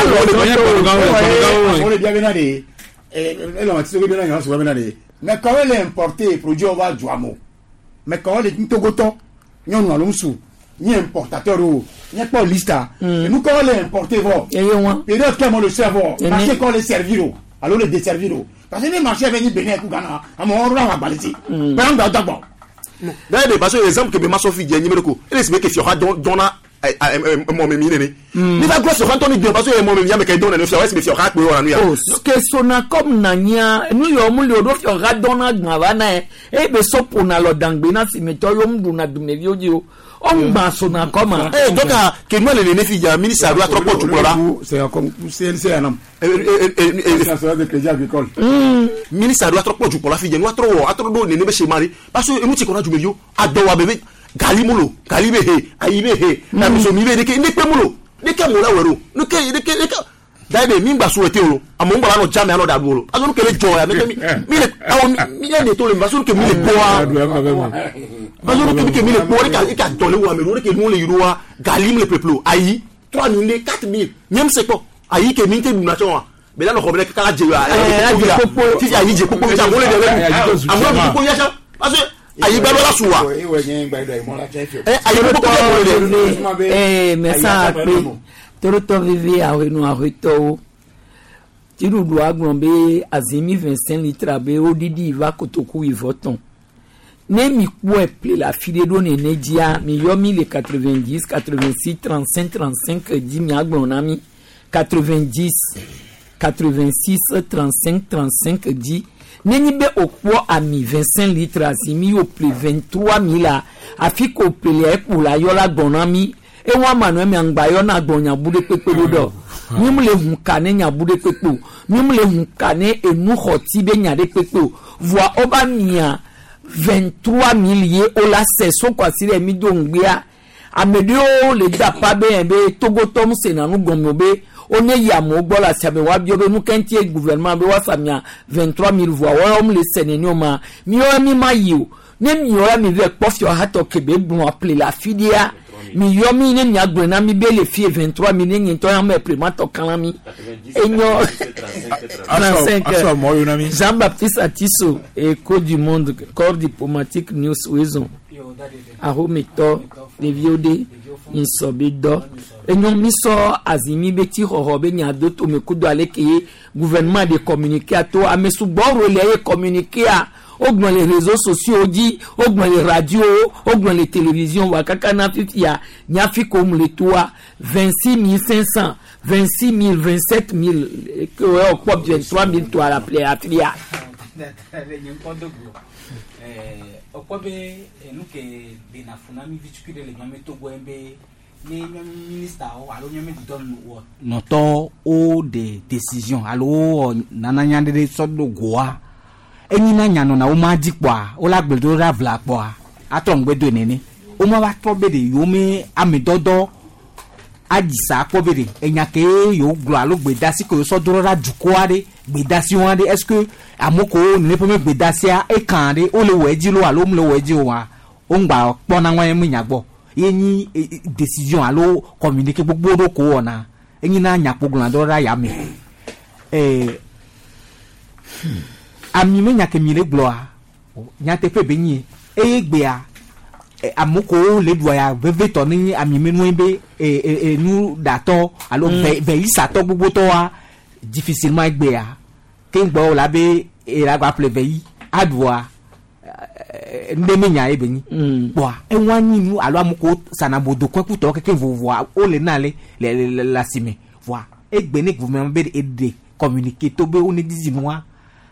on est bien venant de elle on tise bien na so bien de mais quand elle est importée produit on va joamo mais quand elle est togoto nyon no lumsu ni importateur ou ni pas lista nous quand elle est importée bon et d'autres comme le serveur marché quand les servir alors le desservir parce que les marchés venir Bénin ku Ghana amo on va baliti mais on doit bon d'ailleurs parce que exemple que be masofi je nyimelo ko ele se be que fiora dona mo me mine ni va grosso quand on dit parce que mo me ya me ka dona no fiora se be fiora pe ora no ya que sona comme nanya nu yo mu le do fiora dona gba na e be so pona lo dangbe na si me to yo mdu na dume bi oji o gba sona comme donc que nous les ne fi ya ministre doit trop pour là c'est comme c'est un homme de crédit agricole ministre doit trop pour la fille nous trop do ne be chez mari parce que nous ti ko na dume yo adowa bebe galimulo galibe he ayibe he na miso mi be de ke ne pe mulo de ke mulo wero no ke de ke dai mi ngba so ete o amo ngba no jam no da dulo aso no ke le joy mi le awo mi le to le maso ke mi le poa aso no ke mi le poa ka dole wa me no ke no le yuwa galim le peuple ayi 3000 4000 même c'est quoi ayi ke mi te du na chwa be la no ko be ka je wa ti ayi je popo ja mo le de amo popo ya cha parce que ayi gba la suwa mais ça Toroto vive a renu a reto tiru do agbonbe azimi 25 litres be odidi va kotoku ivoton ne mi kwa ple la fide do ne nedia mi yo 1090 86 35 35 10 mi agbon mi 90 86 35 35 10 neni be okwo ami 25 litres azimi o ple 23000 a fi ko ple pour la yo la gbonami e wa manu mi angba yo na gbonya bude pepe do mi mu le hun ka ne nya bude pepe mi mu le hun ka ne enu hoti be nya de pepe voa oba mia 23000 ye o la seso kwa sire mi do ngbia amedio le dapa be togo tom se na nu gomo be one ya mo gbo la sabe wa bi obe nu kentie gouvernement be wa samia 23000 voa wa mu le seneni o ma mi o mi ma yiu ne mi o mi ve pofio hato kebe gbon appeler la fidia mi yomi ne nya gbona mi be le fie 23 millions nto ya me primato kanami enyo 35 Jean-Baptiste Atiso Écho du Monde corps diplomatique news weson Arometo Deviode Insobedo enyo miso azimi beti horobe nya doto mekudo aleke gouvernement de communiquer ato amesu boro le communiquer augmente les réseaux sociaux dit augmente les radios augmente les télévisions wakaka na fifia nyafi comme le toit 26500 26000 27000 que on pop 23000 toi la play afia okwabe enuke bena funami vichukire le nyame to gwembe ni ministre o alo nyame di don wo noto o de décision alo nananya de sodo goa enina nyano na o ma dikwa o la gbedo ravla po atongbedo nene o ma wa to be de yomi amedodo adisa kobere enyake yo glo alo gbedasi ko so dorora jukoare gbedasi wande est-ce que amoko ne peut me gbedasi a e kan de o le weji lo alo mu le weji wa o ngba pona wan mu nyagbo yenyi décision alo communiquer gbogbo do ko ona enyi na nyapo glo dorora ya me ami me nyake mi le glo a nyate pe benyi e gbea amoko le doya veve toni ami menu be nu dato alo be isato gbogbo to wa difficilement egbe ya kin gbo la be era gba ple ve adwa ndemenya ebeni bo enwani nu alo amoko sanabodo kweku to keke vovo o le na le la sime voi egbe ne gouvernement be aider communiquer to be on dit moi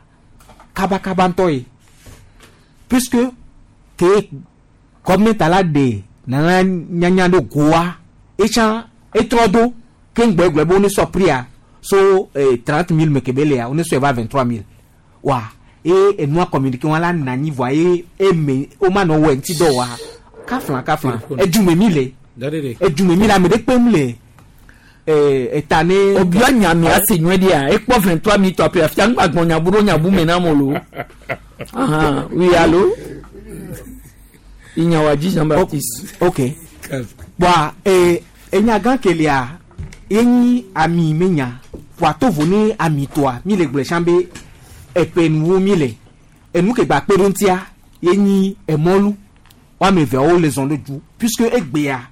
kaba ntoy puisque que comme tala de na nyanya do goa echa etrodo kengbe gbe bo ni sopria so 30,000 mekebele on se va 23,000 wa et nous communiquer wala nani voyer e o ma no wenti do wa kaflan ejumemile ejumemile me de pemle etane obia nyame asenwe dia e po 23,000 to apia fian gbagbon nyaburo nyabu menamolo aha oui allô Inyawaji Jean-Baptiste. OK. Wa enyagan kelia enyi ami menya wa to voni ami toa mi le gble chambe epenwu mi le enu ke gba peruntia enyi emolu wa me ve o les on le du puisque egbea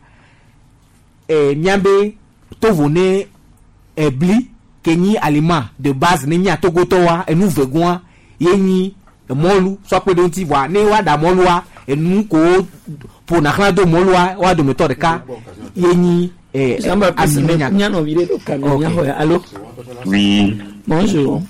miambe to voni ebli kenyi aliment de base ne mi atogoto wa enu vegoa enyi emolu so perunti wa ne wa da molu wa enu ko pour na khana do molwa wa do méthode ka yenyi amenya nyano vile do kamenya hoya allô oui bonjour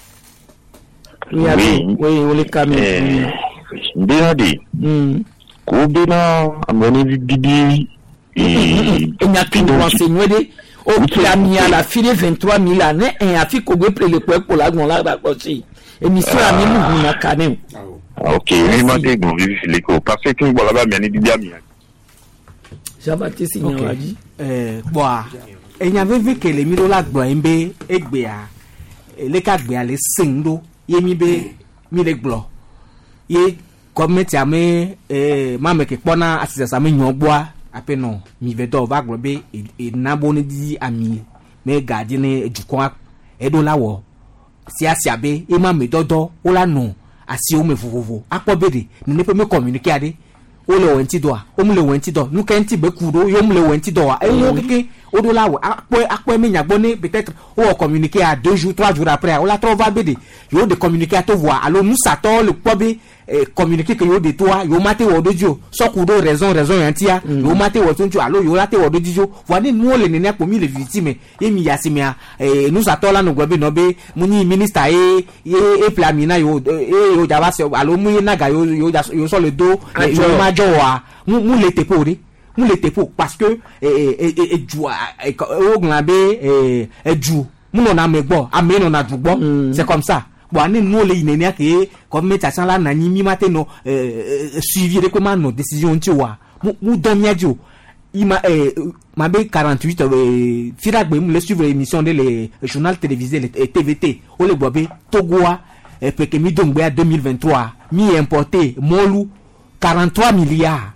oui allô oui on les kamenya bien dit ko bina amoni bidi enya ki renseigner de o kamia la file 23,000 ane en afiko go pre le pour la gon la ba kosi émission ami mu na kanem. OK, oui, m'a dit bon vivre l'éco parce que voilà ba mi bibia mi. Jean-Baptiste Nyawaji boa enya veve ke le mi do la gbo embe egbe a le ka gbe a le sindo ye mi be mi le gbo ye community ame ma me ke pona asisa me nyogboa apeno mi vedo ba gbo be e nabo ne di ami me gadi ne ejukon edo lawo si asiabe e ma me dodo o la no asi o me vovovo akpobede ne pe me communiquer ade o le wenti do a o mu le wenti do nu kenti be kuro yo mu le wenti do a e yo keke o do la wo akpo me nyagbo ne peut-être o communiquer à 2 jours 3 jours après o la trova bede yo de communiquer à to voir alors nous ça to le pobe communiquer que yo de toi yo mate wo dojo so ku do raison yantia yo mate wo tunju alors yo la te wo dojo voilà nous le nene ko mi le victime e mi yasimia nous ça to la no gbe no be muni minister e plamina yo yo jaba se alors mu na ga yo so le do yo ma jo wa mu le tepori mu le tepo parce que joa o glanbe ju mu no na megbo ame no na dugbo c'est comme ça bon ani nous le inene ke comme métation la nani mi matin no suivi de comment nos décisions tu wa mu domia jo ima ma be 48 firagbe mu le suivre émission de les journal télévisé les TVT o le bobe togoa peke mi dongbe à 2023 mi importé molu 43 milliards.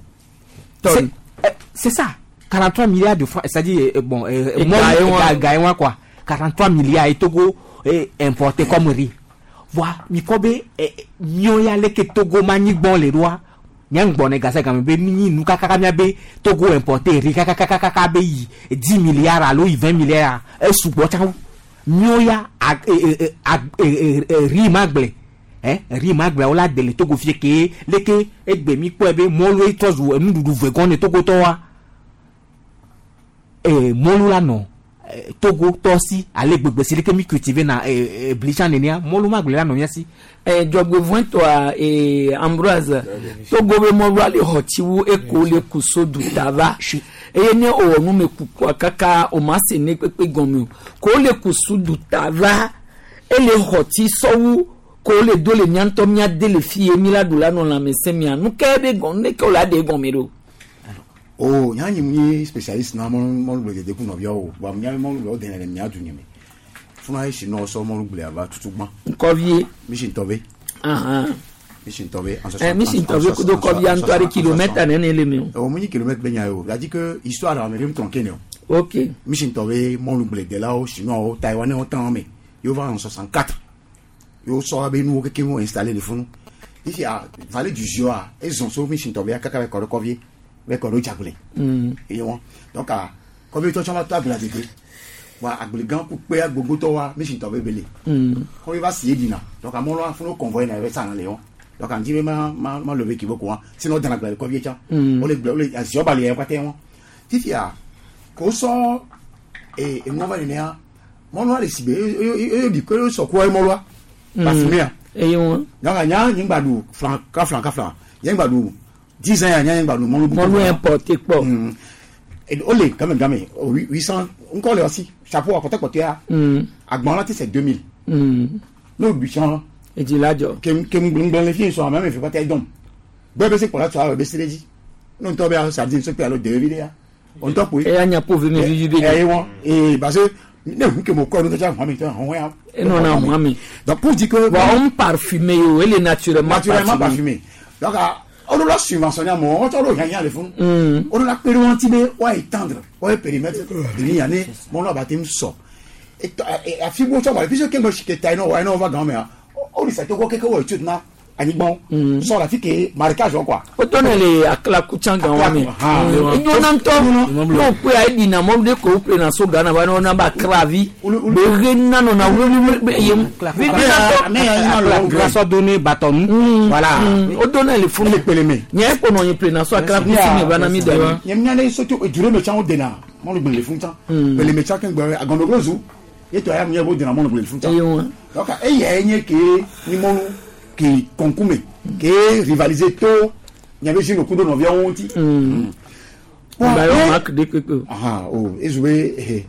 C'est ça. 43 milliards de francs. C'est-à-dire, bon, gaïwa quoi. 43 milliards et Togo importé comme riz. Voilà. Mikobe, mioya leke Togo mani bon les rois. Nyang bon gasa gambe mini nou kakaka be Togo importé riz kakaka be 10 milliards alo 20 milliards. Soubo chao. Mioya riz magle. Rimagbe ola de le Togo fie ke leke egbe mi ko ebe molu e tozu enu dudu vegon ne Togo to wa molu la no Togo tosi ale gbegbe si leke mi cultiver na blichan nenia molu magle la no yasi jogbe voin to Ambroise Togo be molu ale hotiwu e ko le kuso du tava ne o nu me kukwa kaka o ma se ne pepe gomi ko le kuso du tava e le hoti sowu ko le do le nyanto mia de le fie mi la dula non la mesemia nu kebe gon ne ko la de gomero oh nya ni specialist na mo le de ku no bio wa nya mo lo de na nya du nyame funa ishi no so mo le aba tutugba Nkovie mission tobe mission tobe mission tobe ku do Nkovie Antoine kilomètre na le mi o mo ni kilomètre benya yo a dit que histoire en même tronqué non OK mission tobe mo le de là au chinois Taïwan on temps mais yo va en 64 yo so abe nou que mo installer le funu ici a vallée du Joa ils ont so mission tobe kaka avec Nkovie avec ko jagule et on donc a comme to chama table la dede wa agbligan ku pe agbogbo to wa mission tobe bele ko va si edina donc a mo lo funu convoy na ça na Léon donc on dit ma lever qui beaucoup sinon dans la Nkovie cha on les a joba le kwa te won ici a ko so et mo va ni a mo lo le sibe yo di ko so ko mo lo pa fumia et on donc nya ngbadu franc ngbadu 10 ans ngbadu mo lo importé quoi et olé quand même gamin 800 encore là aussi chapeau à côté à agbon là c'est 2000 no buchon et dit là jo kem les filles sont même fait pas taille donc bébé c'est pour là tu as baissé les dit non tomber ça dit ce que alors de vidéo on top oui et anya pour venir vidéo et parce que ne que mon corps nous déjà famille et non non mami donc pour dire que on parfumé il est naturellement parfumé donc on doit subventionner à mon on doit gagner les fonds on doit périmètre ouais étendre ouais périmètre de l'année mon là bâtiment sort et à fibo ça va puisque quelque chose qui est non ouais non va grand mais on dit ça to quelque chose tu na ani bon sur la fille marquage quoi on donne les akla kuchanga wami nyo nanto no ku ai dina mo de ko pre na so gana ba no na ba kravi be renna no na yem grâce à donner bâton voilà on donne les fonds les peleme nya ko no pre na so akla kuchanga ba na mi de nyem nya le so to dure me chan o de na mo le le fun chan peleme chan kan gbe agondo grozu e to ya mo de na mo le fun chan donc e ye nye ke ni mo qui concoume qui rivaliser tôt il y avait une coup de novia honti bah on marque des que oh et jouer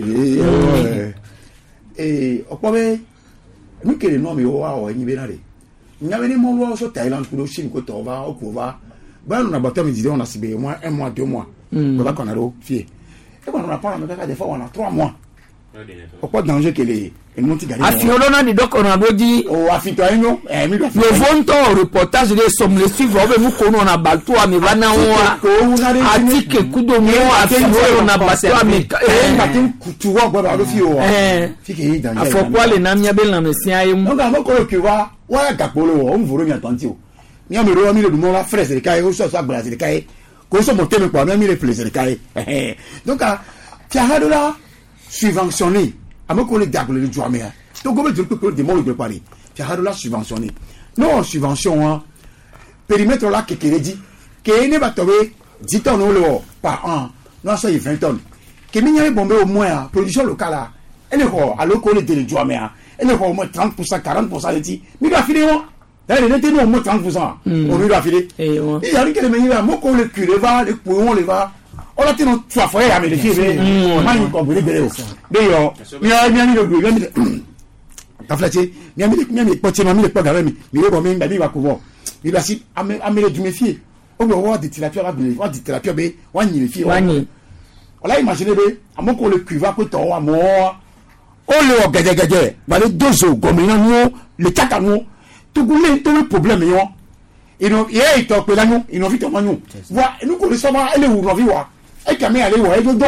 et opobe nous que les noms yo wa ni benare nyame ni mo lo so Thailand ko shin ko to va ko va ba nous na bateau me disait on a sibé moins 1 mois 2 mois ba qu'on a do fier et bon on a pas mais des fois on a 3 mois pourquoi danger que les afiolona di doko na boji o afito enyo mi do le vonto reportage de somme le suivre obe mu kono na balto ami bana wa atike kudo mo afio na bato ami batin kutuwa gba ba do fi o fike danger afokwa le na mia bel na mesia yemu donc amo ko ke wa gapolo o mvoro mi atanti o mi amero mi le du mo la frère de kai o so agba de kai ko so mo teme kwa mi le plaisir de kai donc ti hadola subventionné amoko le diable le joamea to gobe dire que de mo le préparer ti hadola subventionné non subvention périmètre là kekereji ke ne ba tobe 10 tonnes le par an non ça y 20 tonnes ke mi nyame bombe au moins production locale là elle est aloko le de joamea elle est au moins 30% 40% de ti mi va finir elle est au moins 30% on lui va filer et il y a que le meilleur moko le curé va le pouon le va on a tenu trois fois à me le faire mais il comprend bien d'ailleurs mi le groupe mi ta flaté mi pote mi le pas gamin mi le bon mi va couvrir il a si à me le méfier on va voir des tilapia là voir des tilapia be wani le fie wani on l'a imaginé be amoko le cuva ko to wa mo o le gege ba le dozo gomina no le takanu to goulé to le problème yo et non il to pe la nous il non vite manyo voir nous ko le sama ele ou rovi wa et camé aller wa e do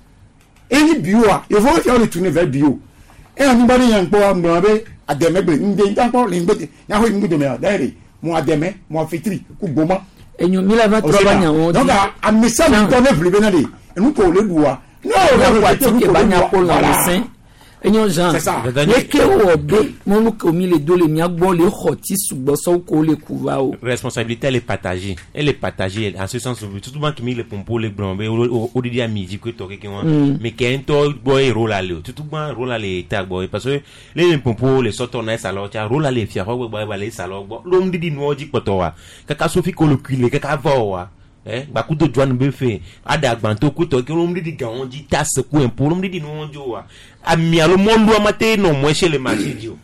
et ni bio il faut faire retourner vers bio et on ba yan po ambe ademegbe nde ntan po le ngbe na ho ngbe me daire mo ademe mo fitri ku gboma enyo mila va troba nya won donc a message donné plus benade et nous ko le bua non wa tike banya ko la sen enyo Jean yeke obe monu ko mi le do le mi agbo le khoti sugbo so ko le kuva o responsabilité elle est partagée en ce sens tout le monde qui mi le pompo le brombe au didi à midi que to ke won mais kento boy rôle ale tout le monde rôle ale ta boy parce que les pompo les sortent na salon tia rôle ale fia ko ba le salon l'homme didi no ji poto wa kaka sofi ko le cuile kaka va wa bakuto joan be fe ada agbanto kuto ke l'homme didi gawon ji tasse ku en pour l'homme didi no jo wa ami alo mondo amate no mo chez le marché dio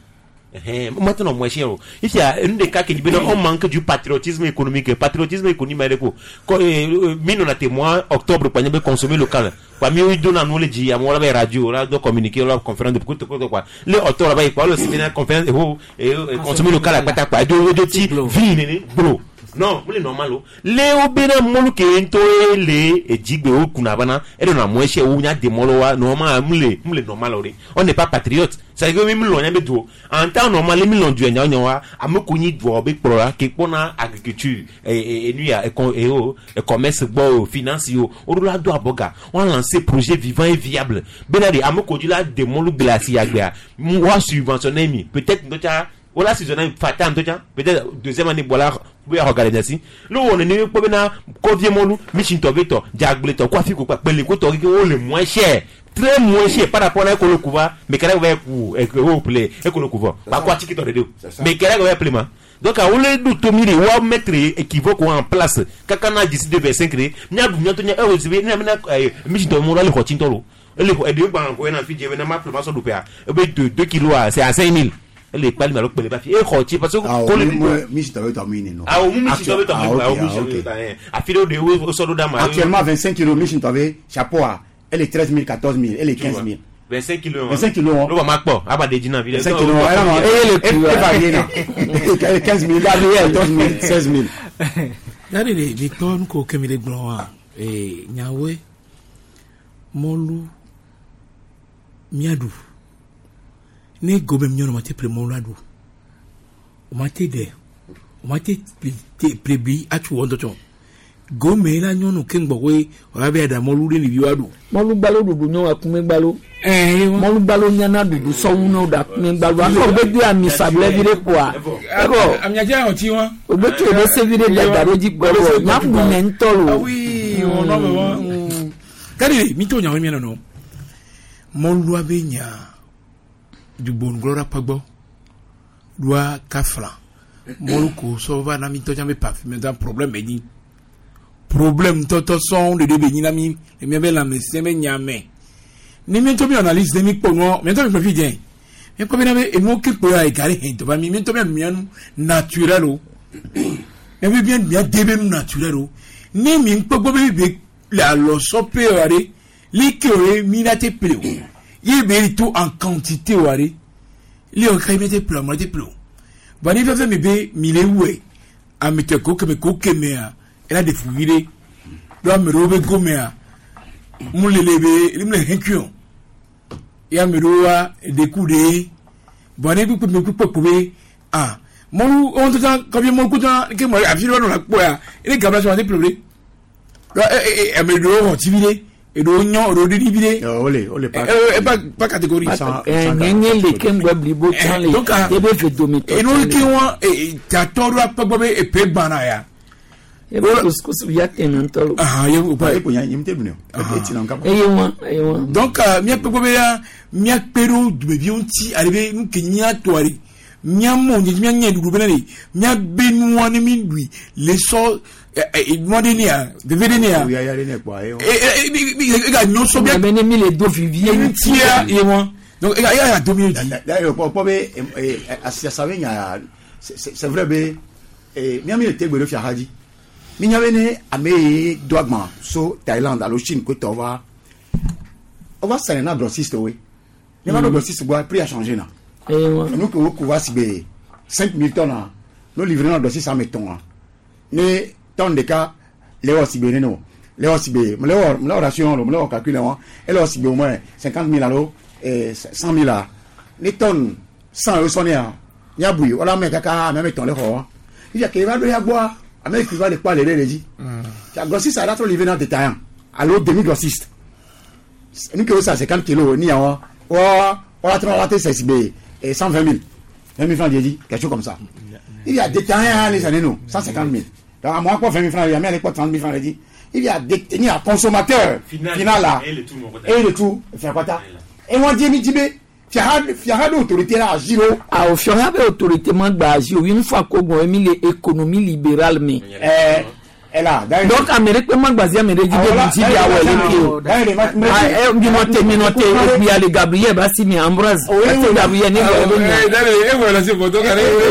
maintenant moins cher ici il y a une des cas qui dit on manque du patriotisme économique ko ko mino na témoin octobre pour ne consommer local kwa mi dona no le ji amora be radio la do communiquer la conférence de quoi le octobre ba ko le séminaire conférence et consommer local à pata de ti vini bro non mule normal le obena molu ke ento le ejigbe o kunabana e do na mo ese o nya demolo wa normal mule normal ore on n'est pas patriote ça que même lo nya be do en temps normal mi lo du nya wa amoko ni do be pro ke pona agriculture et nuya et commerce bo finance yo o do la do aboga on lancer projet vivant et viable benade amoko du la demolo glacier agba wa subventionner mi peut-être ndocha voilà si je n'ai pas tant de temps peut-être deuxième année voilà vous regardez ainsi nous on est né pour bena convier molu mission tobeto diagleto quoi fi ko pele ko to ko le moins cher très moins cher par rapport à ko couva mais kala va ku e ko play e ko couva pas quoi tiki to de mais kala va plema donc à ole du tomiri wa mettre équivoque en place kakana d'ici de 25 ré nya du nya to nya e zibe nya na mission to mo le ko tintoro ele ko e de gba ko na fi je na ma plema so du pa e be 2 kilos c'est à 5000 les palmes alors que les papiers et roti parce que actuellement 25 kg mission t'avais chapeau elle est 13 000 14 000 elle est 15 000 25 kg 25 kg on va marquer pas aba de dina 25 kg et le varié là 15 000 là 14 000 16 000 dali les tonnes ko kemile gloire et nyawe molu miadu ne gobe mnyono mate premolado o mate prebi atu wondo ton gome la nyono kengbo we orabe ada molu ni biwado molu gbalo dudu nyo akume gbalo molu gbalo nyana dudu so wuno da akume gbalo aso be di ami sable vire kwa ego amnyaja o ti won obetu ebe se vire da garoji gboro nyafu ne ntolo oui ono be won kadi mi to nyawo mi no molu abenya du bon gloire pagbo doit kafla moluko so va na mi to jambe pas mais un problème toto son de beni na mi e mi be la me se me nyame ni mi to mi analyse de mi po no mi to mi fi bien mi ko be na e mo ki po ai gari hen to ba mi to mi anu naturel o e bi bien debe naturel o ni mi po be la lo so pe ore li ke ore mi na te pe o il est tout en quantité wari li o kai mete plan mo te plan bani fa me be mi le we a mete ko ke me a ela de fuire do me robe go me a mu le lebe mi le henkion ya me roa de coude bani bi ko be ah mo on ta ko bi mo ko ta ke mo a fi ro na po ya ile gabla so te plan do e me do ti vile et do nyon do di bidé ole pas catégorie ça ngenge le kembo blibo chan le ebe fe domito et no ki won ta toro apagbo e pe bana ya ebe couscous ya tenantolo ye o pa e ponya yimte bino e ti na nka donc mi apagbo ya mi apero du be on ti arrivé nkenya toari mi amonje mi anya du benani mi abenu ani mi lui les so modenia de vedenia oui ya ne kwa e ga nyo so bien bene mi le do vivien tia et moi donc e ga dominer d'ailleurs pour be asia savenya c'est vrai be mi ami te gbero fi haji mi nya bene ame dogma so Thailand alo Chine ko to va on va ça na grossiste oui ni ma grossiste bois prix a changé na nous ko va si be 5000 tonnes no livrer na grossiste à meton ne ton de cas Léo Sibé non Léo Sibé me ration me calcule et Léo Sibé au moins 50 000 alors et 100 000 là les tonnes 100 sonia ya bouille voilà mais kaka même ton le ho il y a que va de boire avec qui va de pas les dit la grossiste a trop livré dans détaillant alors demi grossiste nous que ça 50 kg ni on va rater c'est Sibé et 120 000 20 000 francs dit quelque chose comme ça il y a détaillant les années non 150 000 donc à moi quoi 20 000 francs il y a mais quoi 30 000 francs dit il y a détenu à consommateur final là et le tout faire quoi ta et moi dit mi tibé fiara d'autorité là agiro a au fiara autorité man ba agiro une fois ko go mi l'économie libérale mais donc Amérique magbazi Amérique dit bi awele ki minote bi ale Gabriel basi mi Ambroise Gabriel ni voilà c'est bon donc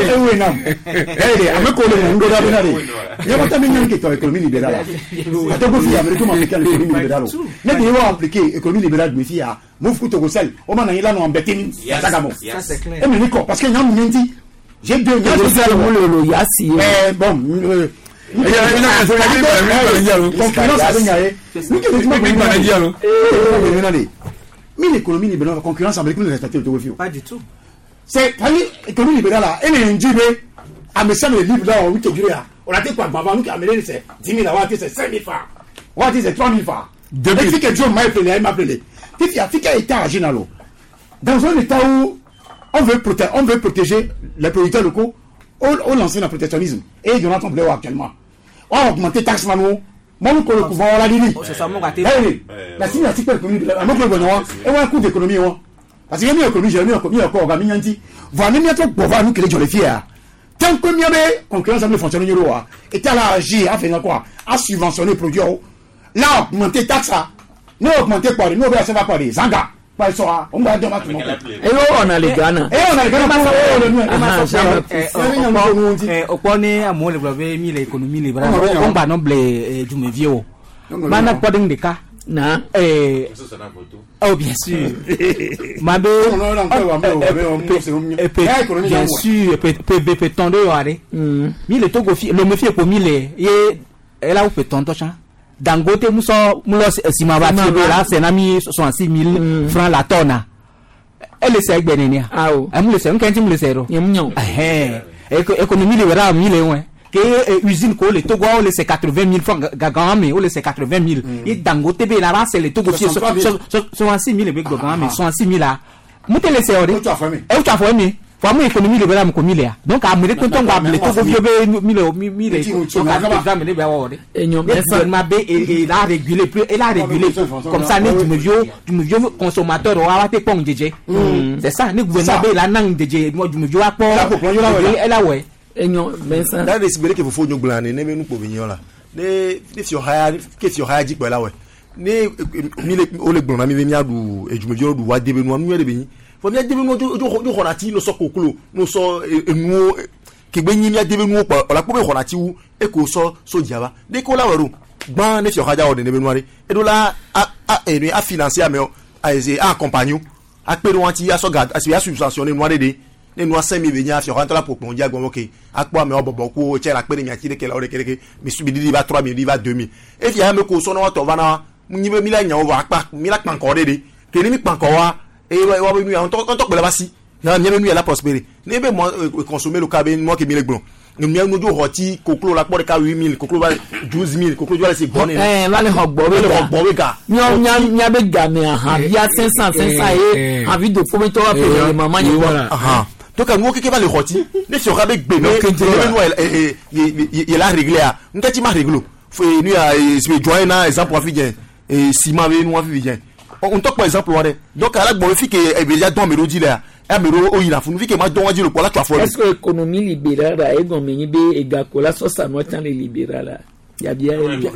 ameko le ndo da benare yaba tamenya nke to économie libérale atoko fi Amérique ma appliquer l'économie libérale ne bi wa appliquer économie libérale mi fi a mouf kuto go sel o mana yila no ambetini sagamo ça c'est clair et mais niko parce que nyam nyenti j'ai deux le yasi bon l'économie libérale, la concurrence avec nous, pas du tout. C'est l'économie libérale, elle est une durée. À me semble libre là, on a dit quoi, nous qui amené c'est 10 000, on a dit c'est 5 000 francs, on a dit c'est 3 000 francs. Depuis que Dieu m'a appelé, il m'a appelé. Il y a un état à Génalo. Dans un état où on veut protéger les producteurs locaux, on lance le protectionnisme. Et il y en a tombé actuellement. On a augmenté taxe manou. Moi, nous connaissons la Libye. C'est ça, mon gars. La signature de l'économie, et un coup d'économie. Parce qu'il y a une économie, j'ai mis encore, on va m'y dire. Voilà, nous mettons pour voir nous que les gens les fiers. Tant que nous avons concurrence avec les fonctionnaires, et tu as agir, à faire quoi? À subventionner les produits. Là, augmenter taxe, nous augmenter quoi? Nous, ça va pas aller. Zanga. On va dire et on a les Ghana. Au point à moi, l'économie libérale, on va nommer du vieux. Maintenant, pas de cas. Non. Oh, bien sûr. Ma belle. Bien sûr. Peut tendre au arrêt. Mille togo, le me fait pour mille. Et là, où peut tendre, Dangote muso simaba là c'est nami 66 000 francs la tonne. Elle est sec benenia. Ah oh. Elle me le sait, on kanti me le sait. Yemnyo. Économie libérale 1000 ouais. Que usine ko le Togo on le c'est 80 000 francs gagame, on le c'est 80 000. Et Dangote be là c'est le Togo 66 000 be gagame, 66 000 là. Mute le sait. Et tu as formé. Faut moi économie libérale comme il est. Donc à me quand on va le Togo vieux mille et il a régulé plus il a régulé comme ça nous du vieux consommateur on va te pong DJ. C'est ça nous gouvernement la nang DJ moi du vieux apport elle a ouais. Et non mais ça là les sibélé que vous faut nous glaner ne nous pour venir là. Ne if you hire dit là ouais. Ne mille o le gbona mi be mi adu e du vieux du wa debe no am yere be faut bien dire nous honati nous so kokolo nous so enu ke gbenyi mi adebe nu po ola po be honati wu e ko so diaba de ko la waro gban ne fi haja o de ne be nuare e do la a financer ame a accompagner a pe do anti a so ga a subventionner nuare de ne nu 5000 be nya fi hanto la popon dia gbon okay a po ame obobo ku o che la pe de nya ti de ke la o de kere mi subidi di va 3000 di va 2000 e fi ame ko so no to vana ni be mi la nya o va pa mi la pan ko de ke ni mi pan ko wa et on va venir on toque la basi na bien venir la prospérer ne be moi consommer le cabin moi qui mille blon nous nous do roti koklo la pour 8000 koklo 12000 koklo doit c'est bon va le hogbo ga nya be ga me ha bia 500 et envie de pommer toi pour maman ni voilà donc nous qui va le roti ne sera avec bébé il a réglé ngati ma réglo faut nous a joindre exemple pour faire et si ma ve nous a fait on toque par exemple donc à la bonne fille que déjà dans mélodie là amero o yina funu fike ma don waji le pour la trois fois est-ce que économie libérale a ego meni be egakola so ça no tan libérale ya bien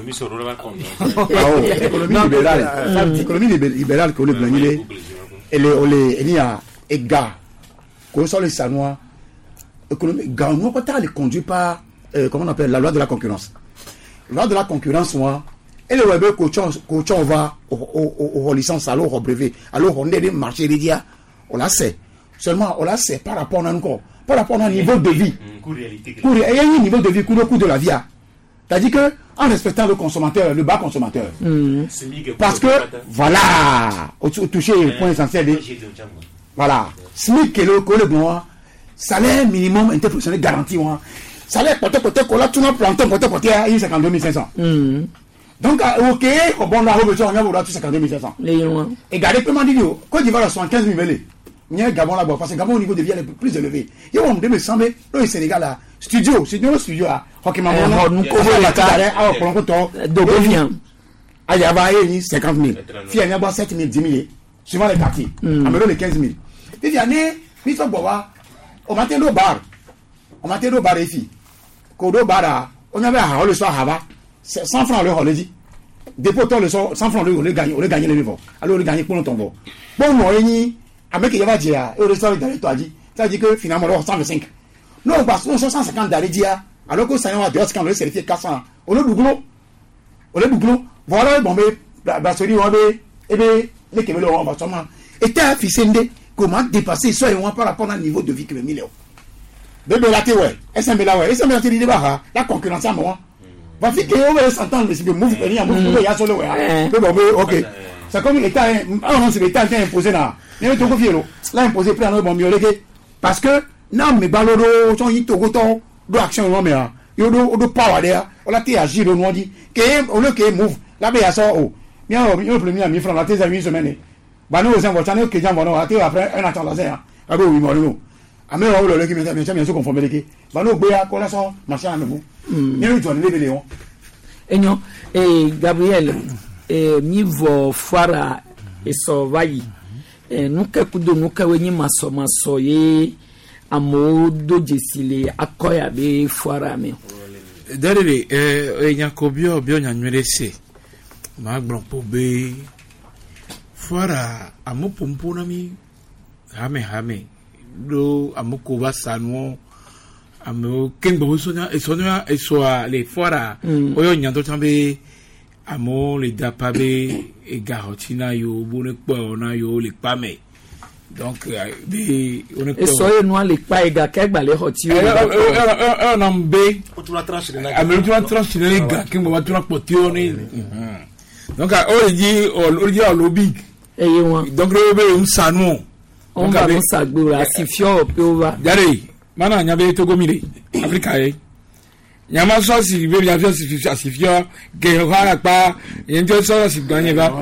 économie libérale que le blanile elle y a ega ko so le sanois économie gano pas ta le conduit par comment on appelle la loi de la concurrence. La loi de la concurrence moi et le web on va au licence alors au brevet alors on est des marchés médias on la sait seulement on la sait par rapport à encore par rapport à un niveau de vie coût et un niveau de vie coût de la vie c'est-à-dire que en respectant le consommateur le bas consommateur parce que voilà toucher le point essentiel voilà SMIC et le bon salaire minimum interprofessionnel garanti salaire peut-être qu'on a tout notre planton peut-être à 52 500 donc ok bon là on a tout 52 500 et gardez comment dire Côte d'Ivoire 75 000 velé il y a Gabon là-bas parce que Gabon au niveau de vie est plus élevé il y a me semble le Sénégal là studio là OK maman nous couvrir la terre ah pour encore Dogovien ah il y a 50 000 fi il y a 7 000 10 000 suivant les quartiers amelo les 15 000 puis il y a mi so boba on matin do bar ici ko do bar on avait à le soir haba c'est 100 francs le holiday dépôt le 100 francs le gagner les vivants alors le gagner pour ton bon moi ni avec il va dire et le restaurant d'aller toi dit ça dit que finalement le 125 non parce que 150 d'aller dire alors que ça y a deux quand le certifié 400 au le bouglo voilà bon mais la série on va et bien les Québécois on va sûrement et t'as affiché comment dépasser ça et on par rapport au niveau de vie que millions de la télé ouais SMB là ouais SMB la télé débat la concurrence à moi va faire que on va s'entendre mais c'est que move rien move ya solo ouais bon OK c'est comme l'état on se l'état imposé là mais to ko fiero là imposé plan bon mieux parce que non mais baloro son yi togo ton do action no mais yo do power there on la té agir no dit que on le que move là be ya so oh bien yo premier mi franc la té une semaine ba no o sen vo channel que jam no ate après un attend la ça ah oui mo no ame wa lo le ki bien so conformer ke ba no gbe ya ko la so machin na mu ni o jo ni le leon enyo Gabriel mi vo fara eso vai nuka kudo nuka wenyi maso ye amodo jesile akoya be fara me derere Yakobio bio nyanwelese ma gbon po be fara amopompo na mi hame do amoko basanu amo kengbo sonya esoa le fara oyo nyanto chambe amo le dapabe e gahotina yo bone po na yo le pame donc be on est eso e no le pa e ga kegba le hoti o na mbe o tu la tranche na ame tu la tranche na ga kengbo wa tu la potio ni donc o le big eye won donc le be un sanu on va no sagbo asifio pe over jare mana nyabe to gomire Africa nyama so si be bia so asifio ge ha pa yenjo so si ganye ba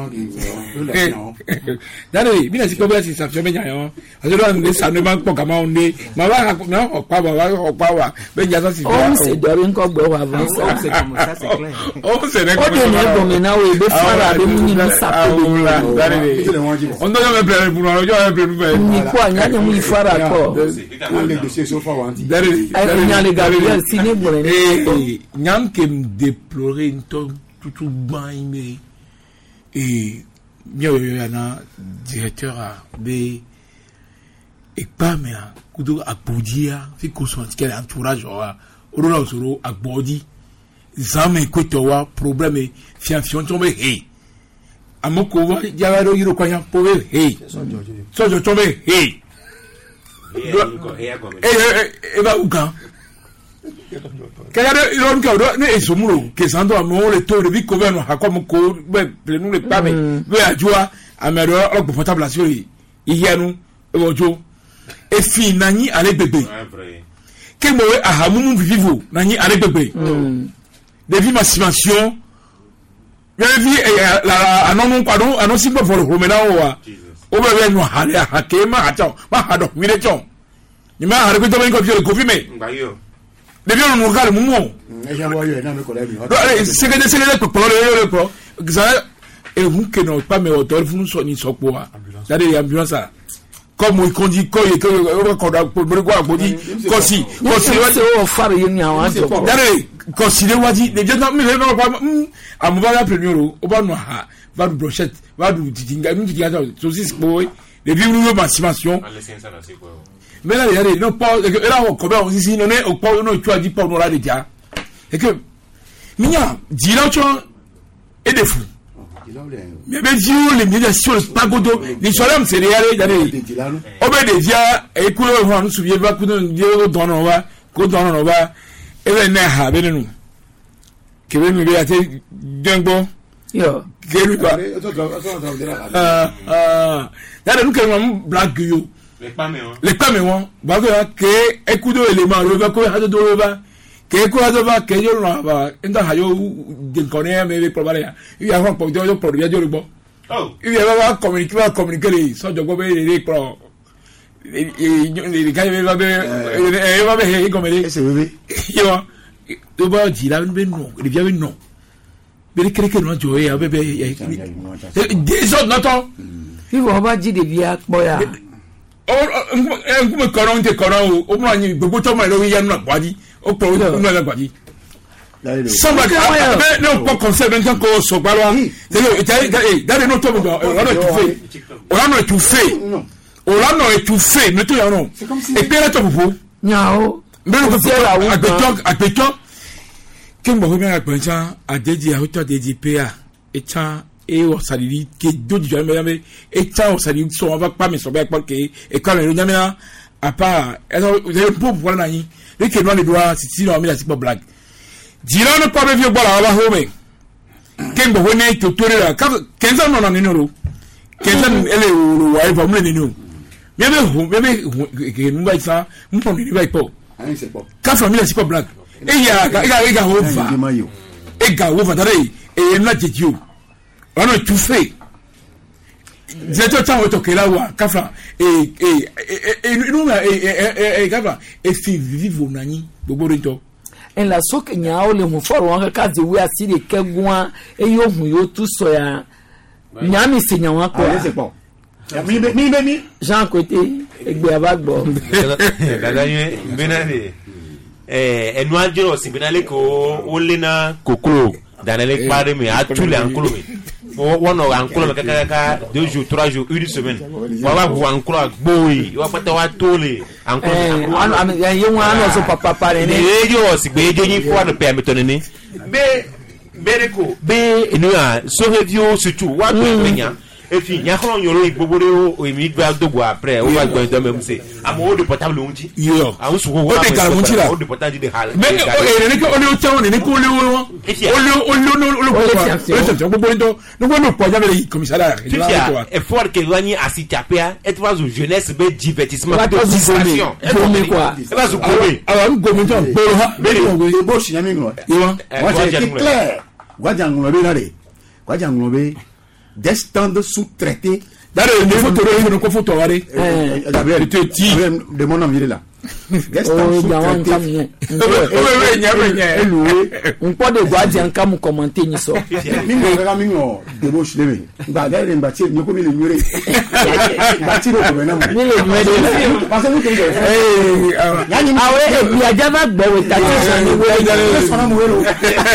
dare bi na si ko be si asifio be nyayo azoro nde sanu ba npo kama onde ma ba na opa wa be nya so si on se dore nko gbe wa ba on se comme ça c'est clair on se ne ko de ne bo me na we be fara be mu ni sa ko dare on do me plere pour no yo me plere ni ko anya mu fara ko les dossiers so far wanti dare nya le Gabriel si ne bo nyam ke me déplorer tout ban mais et mieux yana directeur de et pas mais kudo apodia fi ko so ti kele entourage wa orona osoro agbodi zame kweto wa problème fiafion tombe hey amoko wa jawa do yiro kwanya powe hey so jo tombe hey ba ukan kaya iron ka do ne esomuro ke sando amo le to de couvert no hakom ko be plenu le pame be ajua amero ogbo portable asori iyenu ojo e fi nani ale bebe ke mo we ahamumu vivo nani ale bebe de vie massification vi la anonu kwado anosi gbo for homena wa o be no hare hakema acha ma hado mi le chon ni ma hare ko to ben ko fi le kofi me ngayo de bien on regarde momo c'est que pour le pro ça et vous que non pas mais auteur vous nous soni sopo a ça des ambulance comme il conduit ko et que pour me quoi body kosi o fare yeni awon jo dare kosi le wadi de je non mais non pas amuba la premier o ba no ha va du brochette va du titinga mi titinga so six boy de vivre une massification mais là il non pas là on comment ici non est au pas non tu as dit pas on là déjà et que minya dilancho et des fous mais ben si les médiations pas godo les solam c'est réel d'aller on ben déjà et que on nous souvient pas que nous donnons va que donnons va et ben ha ben nous que ben me bien dengo yo que lui quoi là nous que blague yo les pâmes won ba ke ekudo element le ba ko ha do ba ke ko ha do ba ke yo na ba inda ha yo de koné me probable ya il a pas yo pour bien yo bo il va communiquer les so jo go be les pro les gars va be comme les c'est bébé yo do ba di la be non il vient non be kere que non jo ya be des autres non il va ba di de via boya me koron te koron o mo anyi gbogbo to ma lo wi yanu agbadi o po o mo la agbadi Samba ne pas conseil maintenant ko so gbalo dade no to go on a tout fait mais tout non et puis là to pour nyao mais à béton que mo bien agbancha adeji ahota deji pa echa e o saliri ke doji jamais echa o saliri so on va pas me so bien parce que et quand le nyamena à part le pour voilà ni le que non les doigts si non mais là c'est pas blague jira no pa be fi bola wa home ken bo woni to tore la ka kenza no ni no kenza ele o wa ifa mu ni no me ke nu ba isa mu pon ni ba ipo ka famille c'est pas blague e ya ga over dare e na jeju on a tout fait directeur temps to kela wa kafa kafa fi vivo nani bobo rento en la soke nyao le muforo wanga kazi we asiri kegwa eyo hu yo tu so ya nyami senya wa ko mi Jean côté egbe abagbo dada yin benale enu ajiro sibinale ko olena kokoro danale pare me atule ankolo me one or ankolo me kaka 2 jours 3 jours une semaine wa wa ankolo agboyi wa pata wa tole ankolo yo wa no so papa pare ne yo sigbe je yin fo anu pe ametone ni be bereko be enu a so review surtout wa to nya et puis il y a quand yoro igbogoro o emi gba dogbo après o wa gbo ndo memse amo o de portable unji yo awon suko o de kala munji la o de portable de hal me o ne ko o le o tawo ne ko le o gbogbo ndo no no po jamele commissariat et fort que gagner asitapia et was jeunesse be divertissement de distraction et quoi et was gomi alors gomi to boro ha be bo shi yami ngo iwa wa c'est clair wa jango be na de wa jango be des standards sous-traités. D'ailleurs, il faut te réunir, il faut te regarder. Gabriel, tu dis de mon ami là. Des standards sous-traités. On peut de voir dire quand vous commentez ni ça. Mingo ga mingo de bo shi lebe. Ba ga le mbati ni ko mi le nyure. Mbati ro ko na mo. Ni le nyure. Parce que tu ah ouais, il y a déjà gbo we ta ni we so na mo welo.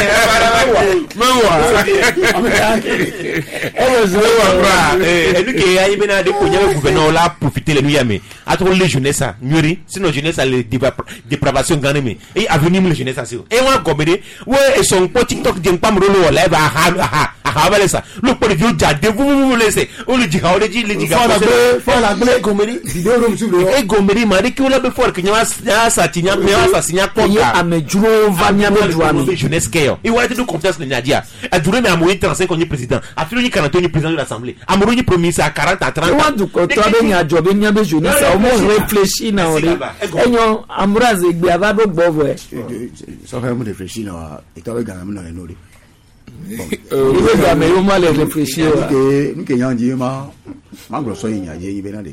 Eduque ya ibena de ko nyame gouverneur la profiter le nuyame atro les jeunesse nyori sinon jeunesse les dépravation ganeme et avenir les jeunesse asio e won gomede we e son po TikTok de pam rolo live ha ba lesa lo po de vieux jade vous laissez o le jiga o le jiga faut la ble gomede vidéo rom sur le e gomede ma de ki o la be for que nyama sa tinya me sa sinya ko ya amejuro va nyame duami jeunesse keyo e wa de confiance le nyadia a duré mais amouri 35 on président a fini ni 41 président de l'assemblée amouri premier à 40 à 30 wa du ko to be nya job nya be jeunesse o mo réfléchir na ore enyo amuraze egbe abado gbovo e so fa mo réfléchir na e to be gana mo na no re il va me yo mal réfléchir que nous que nyandi ma gro so yin aje yin be na de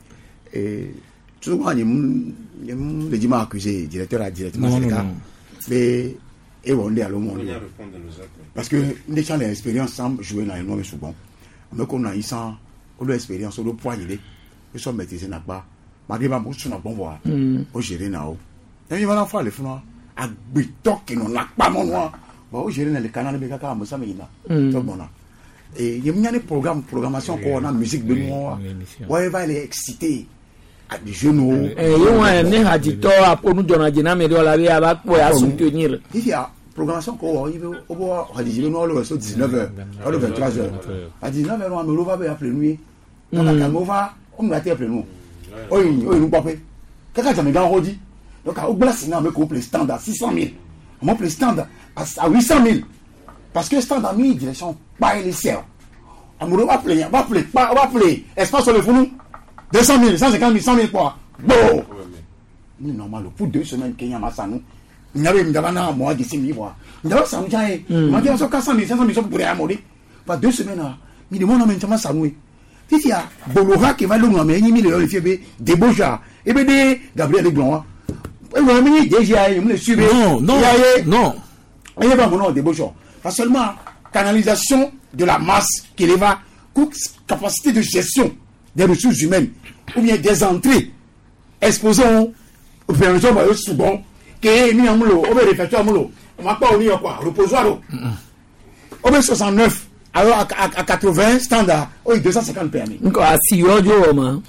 tout moi ni le dit m'a accusé directeur à directement c'est ça mais et on est à l'homme parce que les gens l'expérience semble jouer dans énormément souvent mais qu'on a ici on a expérience on doit poigner ils sont maîtrisés n'a pas malgré ma bouche na bon voir au gérer na o et il va en faire le fond à bitok qui non n'a pas mon noir ba au gérer dans le canal be kaka mo ça me ina tout bon là et il y a une programmation qu'on a musique de moi ouais va les exciter à des jeunes yo wa ne hadito aponu jona jina me do la bi aba po ya soutenir il y a programmation qu'on il veut au bout rédiger nous le 19h ou le 23h à 19h on me va appeler nuit on a quand on va on va appeler nous oui nous pas fait quelqu'un ça me gars rodi donc au place na me couple standard 600,000 on place standard à 800,000 parce que standard mi direction pas les serre on va appeler espace sur le fou 200,000 150,000 100,000 quoi bon ni normal pour 2 semaines Kenya Massanou il y avait une davana moi qui s'est mis voir il y avait ça on m'a dit on s'en 400,000 500,000 pour amorder pas 2 semaines il demande maintenant ça nous il y a Bolora qui va le nom mais il met le fiebe débaucha et ben des Gabriel de Glon et moi mais déjà il me suivre non il y a pas mon nom débaucha pas seulement canalisation de la masse qui éleva capacité de gestion des ressources humaines ou bien des entrées exposons aux permissions souvent que ni amulo o be réfectoire amulo on m'a pas ouvert quoi reposoir au moins 69 alors à 80 standard oh 250 permis encore à 6 jours man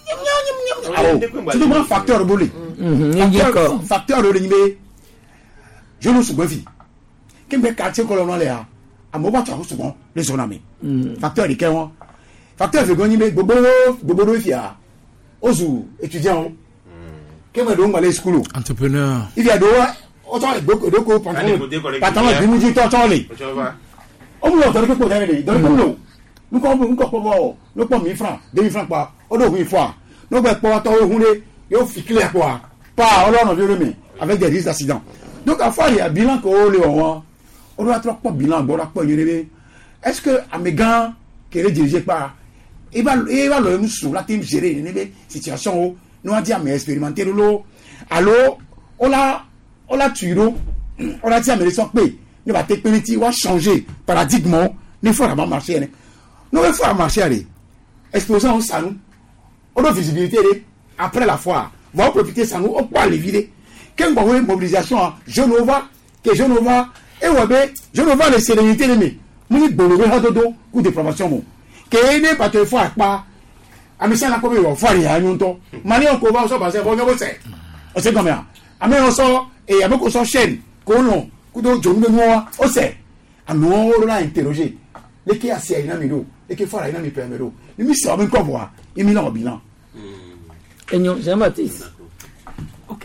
tu demandes facteur bolé facteur de l'imé je nous suis vie quel quartier colonel là à mon pas trop souvent les zonami facteur de quel facteur de gagner bobo fia ozu étudiant quel me donc aller school entrepreneur il y a autant de pantalon de midi temps les on me l'a donné que pour aller dans le nous comme pas nous pas 1000 francs 2000 francs pas on doit une fois nous pas pas temps rouler yo fi clair quoi pas on veut remettre avec des risques d'accident donc à fois il y a bilan que on doit trop pas bilan bon pas y est-ce que Amégan qui est dirigé par il va le sur la team gérer les situations nous a dit mais expérimenter l'eau allo on l'a tué on a dit mais les sont payés ne va techniquement va changer paradigme ne faut pas marcher nous il faut marcher aller exposant ça nous on a visibilité après la foire va profiter ça nous on peut les vider quelle mobilisation Genova que Genova et ouais Genova les sérénité les nous bolové hadodo coup de promotion que ne pas te faire pas amisa la ko be faire ya nyonto mani on ko va so ba se bo nyobo se o se comme ça ame on so et ame ko so chaîne ko non ku do jonu no o se ame on la interroger les qui assez ina mi do et qui faire ina mi permero ni mi so ame ko voir et mi na bilan enyo Jean-Baptiste ok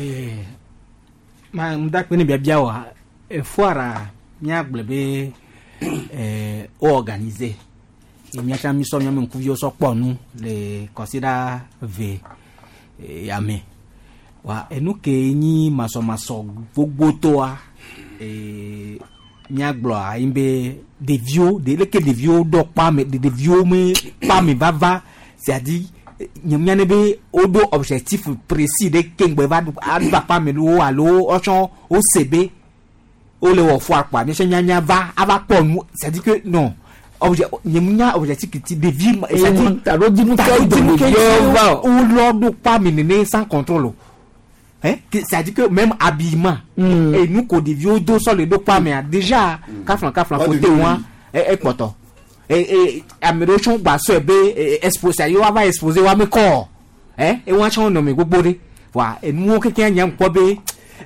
ma mdak ni bia wa foara nya glebe organisé et miacha mi so mi nkuvio so po nu le consider ve yame wa enu ke ni maso gbogbo to a nya glo a imbe de vieux de leke de vieux do pa me de vieux me pa me bava c'est-à-dire nyamnyane be odo objectif précis de kengbe va pa me lo alo ocho o cb o le wo foire quoi mais nyanya va ava ponu c'est à dire que non nyamnya objectif qui de vie c'est à dire ta do di va o lo pas mener sans contrôle hein c'est à dire que même habillement et nous ko de vieux do sur le do pas mais déjà kaflan côté moi et poto et amélioration ba so be exposer yo va exposer wa me corps hein et wa chon no me gbogbo de wa et nous quelqu'un nyam ko be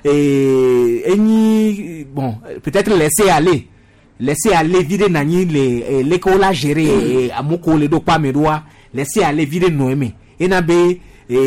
bon peut-être laisser aller vider nani les cola gérer amoko le do pas me doit laisser aller vider noemi et na be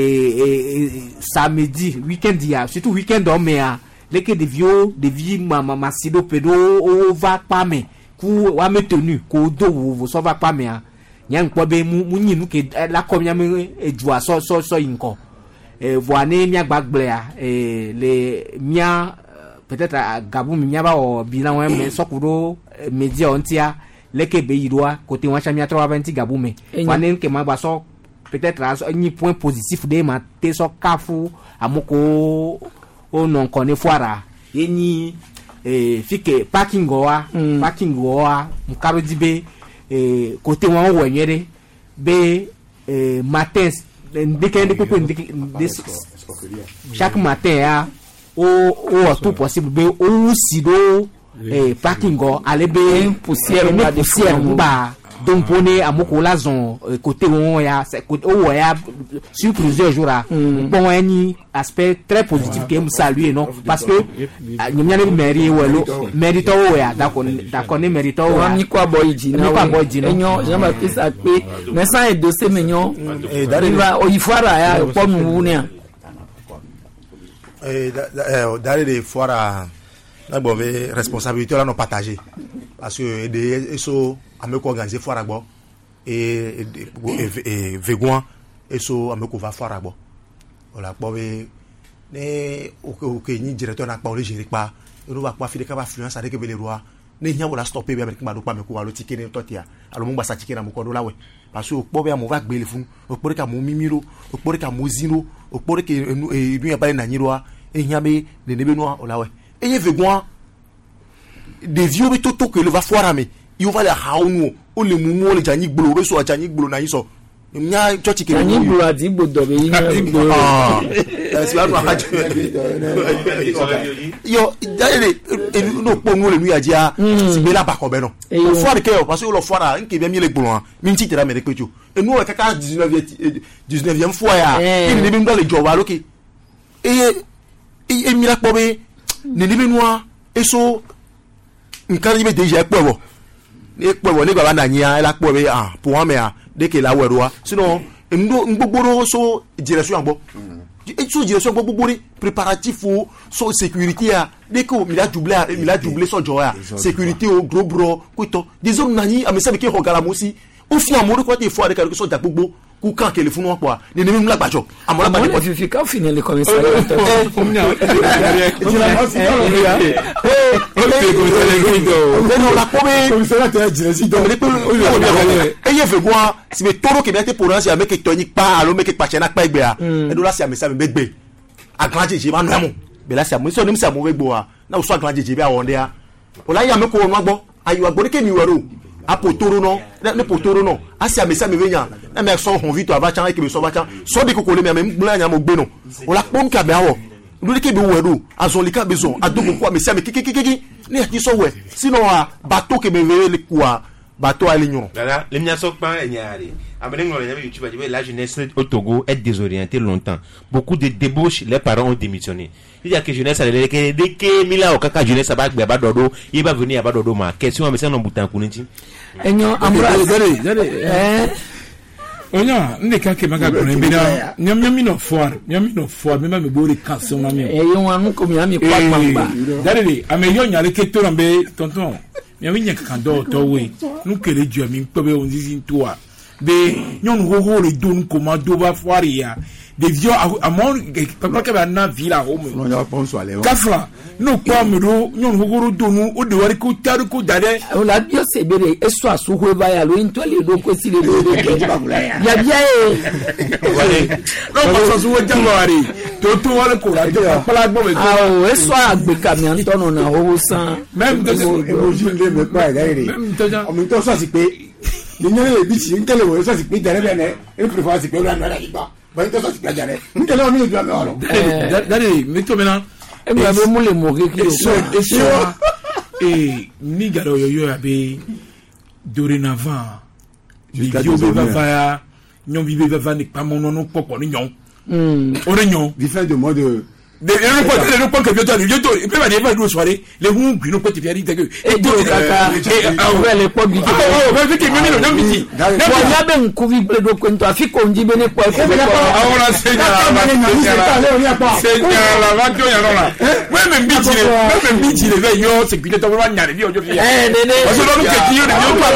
samedi week-end dia surtout week-end on mais les que de vie ma sido pedo o va pas me ku wa me tenu ko do wo so va pas me nyam ko be mu nyinu ke la kom nyam ejua so inko voine mia gbagblea les mia peut-être à Gabou mia ba o bilan ouais mais sokuro média ontia leke be yidwa côté wa chamia 320 Gabou mais voine ke ma ba so peut-être ni point positif de ma te so kafu amoko o non connaît foara yeni fike parking wa mukaro dibe côté wa wenyere be matin chaque matin au tout possible be ou sido parking aller be poussière ba donc bonné à moko la zone côté on ya côté o ya sur plusieurs jours bon un aspect très positif que me saluer non parce que nyamnya ne mairie to ya d'accord ne mairie to ni kwa boy jina enyo Jean-Baptiste akpe mais ça est dossier mignon et d'arriver au ifoara ya pour nous ne d'aller des foires bon responsabilité là non partagée parce que des so ameko organiser foire agbo et vegoin et so ameko va foire agbo voilà bo ne o ni directeur na pa o le gérer pa o va pas filer ka va influence avec les rois ne nya bo la stopper bien avec ma do pa me ko va lo ticket ne totia alo mo gba sa ticket na mo ko do la we parce que o po be mo va gbe le fun o po ka mo mimiro o po ka mo zino o po ke nu ya ba na nyiroa e nya be ne be no o la we et vegoin des vieux toto que le va foire mais il va les haunu o le mumu le jani gblo be so jani gblo na yiso nya church ke ni bura di gbodo be yin si ba no hajo yo dale no po ngole nu ajia si be la ba ko be no fo de ke o parce que lo fo ra nke be mi le gbon mi nti tira me de pecho enu o kaka 19e fois ya ni bi ndo le jowa loki e mi la po be ni bi noa eso nkan ni be deja po wo e po wo le baba na nya la po be pour wa me de que la weroa sinon ngbogbo so direction agbo et so direction gbogbo préparatif so sécurité a de que il a doublé so joa sécurité au gros bro kwito des hommes nani amesa be ke hogala mo si o fi amoro ko te fo de ka so da gbogbo ku kan ke le funu kwa ni ni mi la gbajo amora ba de ko fi ka finir le commissariat la pobe commissariat diresi donc le e ye fe gwa si me toro ke biate pour ya make toni pa alo make pa chena pa egbe a e do la si amesa me gbe agranje je ma no mo be la si amu so ni si amu egbo a na o so agranje je be a wonde a o la ya me ko won agbo ayu agbo ke mi wero a potoro no ne potoro no asi amesa me venya na me so hon vito aba chan e ke me so ba chan so de kokole me gbula nya mo gbe no o la pon ka be awo do de ke be weru azolika bezo adogo kwa mesi ame kiki ni ati so we sino a bateau ke me vele kwa bateau à l'union là les mia so pa enyari amene ngolo nya YouTube la jeunesse au Togo est désorientée longtemps beaucoup de débauches les parents ont démissionné il y a que jeunesse allait que mila okaka jeunesse ba gbe abadodo il va venir abadodo ma question amese no butan kuniti enyo ambra onya ndeka ke maga ko mbina nyamnyami no for me ma me bori kanso na me yo anu ko mi ami kwa pamba dare ame yo nyale ke to rambe tonton nyami nya kan do to we nu kele ju ami tobe onzizi ntoa be nyon gogo le don komando ba foaria de vieux amon papa ke ba na villa home no ya ponso ale kafra no kwa mero nyon gogo donu o de wari ko taru ko dare o la bio se bere eso asuho ba ya lo into le do ko si le do ya bia wale no pa so wo jango ari to wale ko la de pala gbo me eso agbe kami antono na ho san même de emoji le me pa dare o mi to so si pe ni nyere bi si nkele wo so si pe dare be ne e prefer si pe na na ba ba to so si pe dare nkele o mi do me oro dare me to mena e mi ave mo le mo ke ki eso ni garo yo abe dorénavant vieux bava nyon vive bava ni pa mon non popo ni nyon ore nyon vifin de mode de le point que vieux to et puis va dire deux soirées les hum no ko te fiari te que e do kaka e le po bi ke ba ke mi no nyam biti na ya be nku vi ble do kwento afiko njibe ne po ko ahora señala va que ya no la me biti le ve yo se pile to va nyare bi ojo fi nene o so lo ke ti yo de yo pa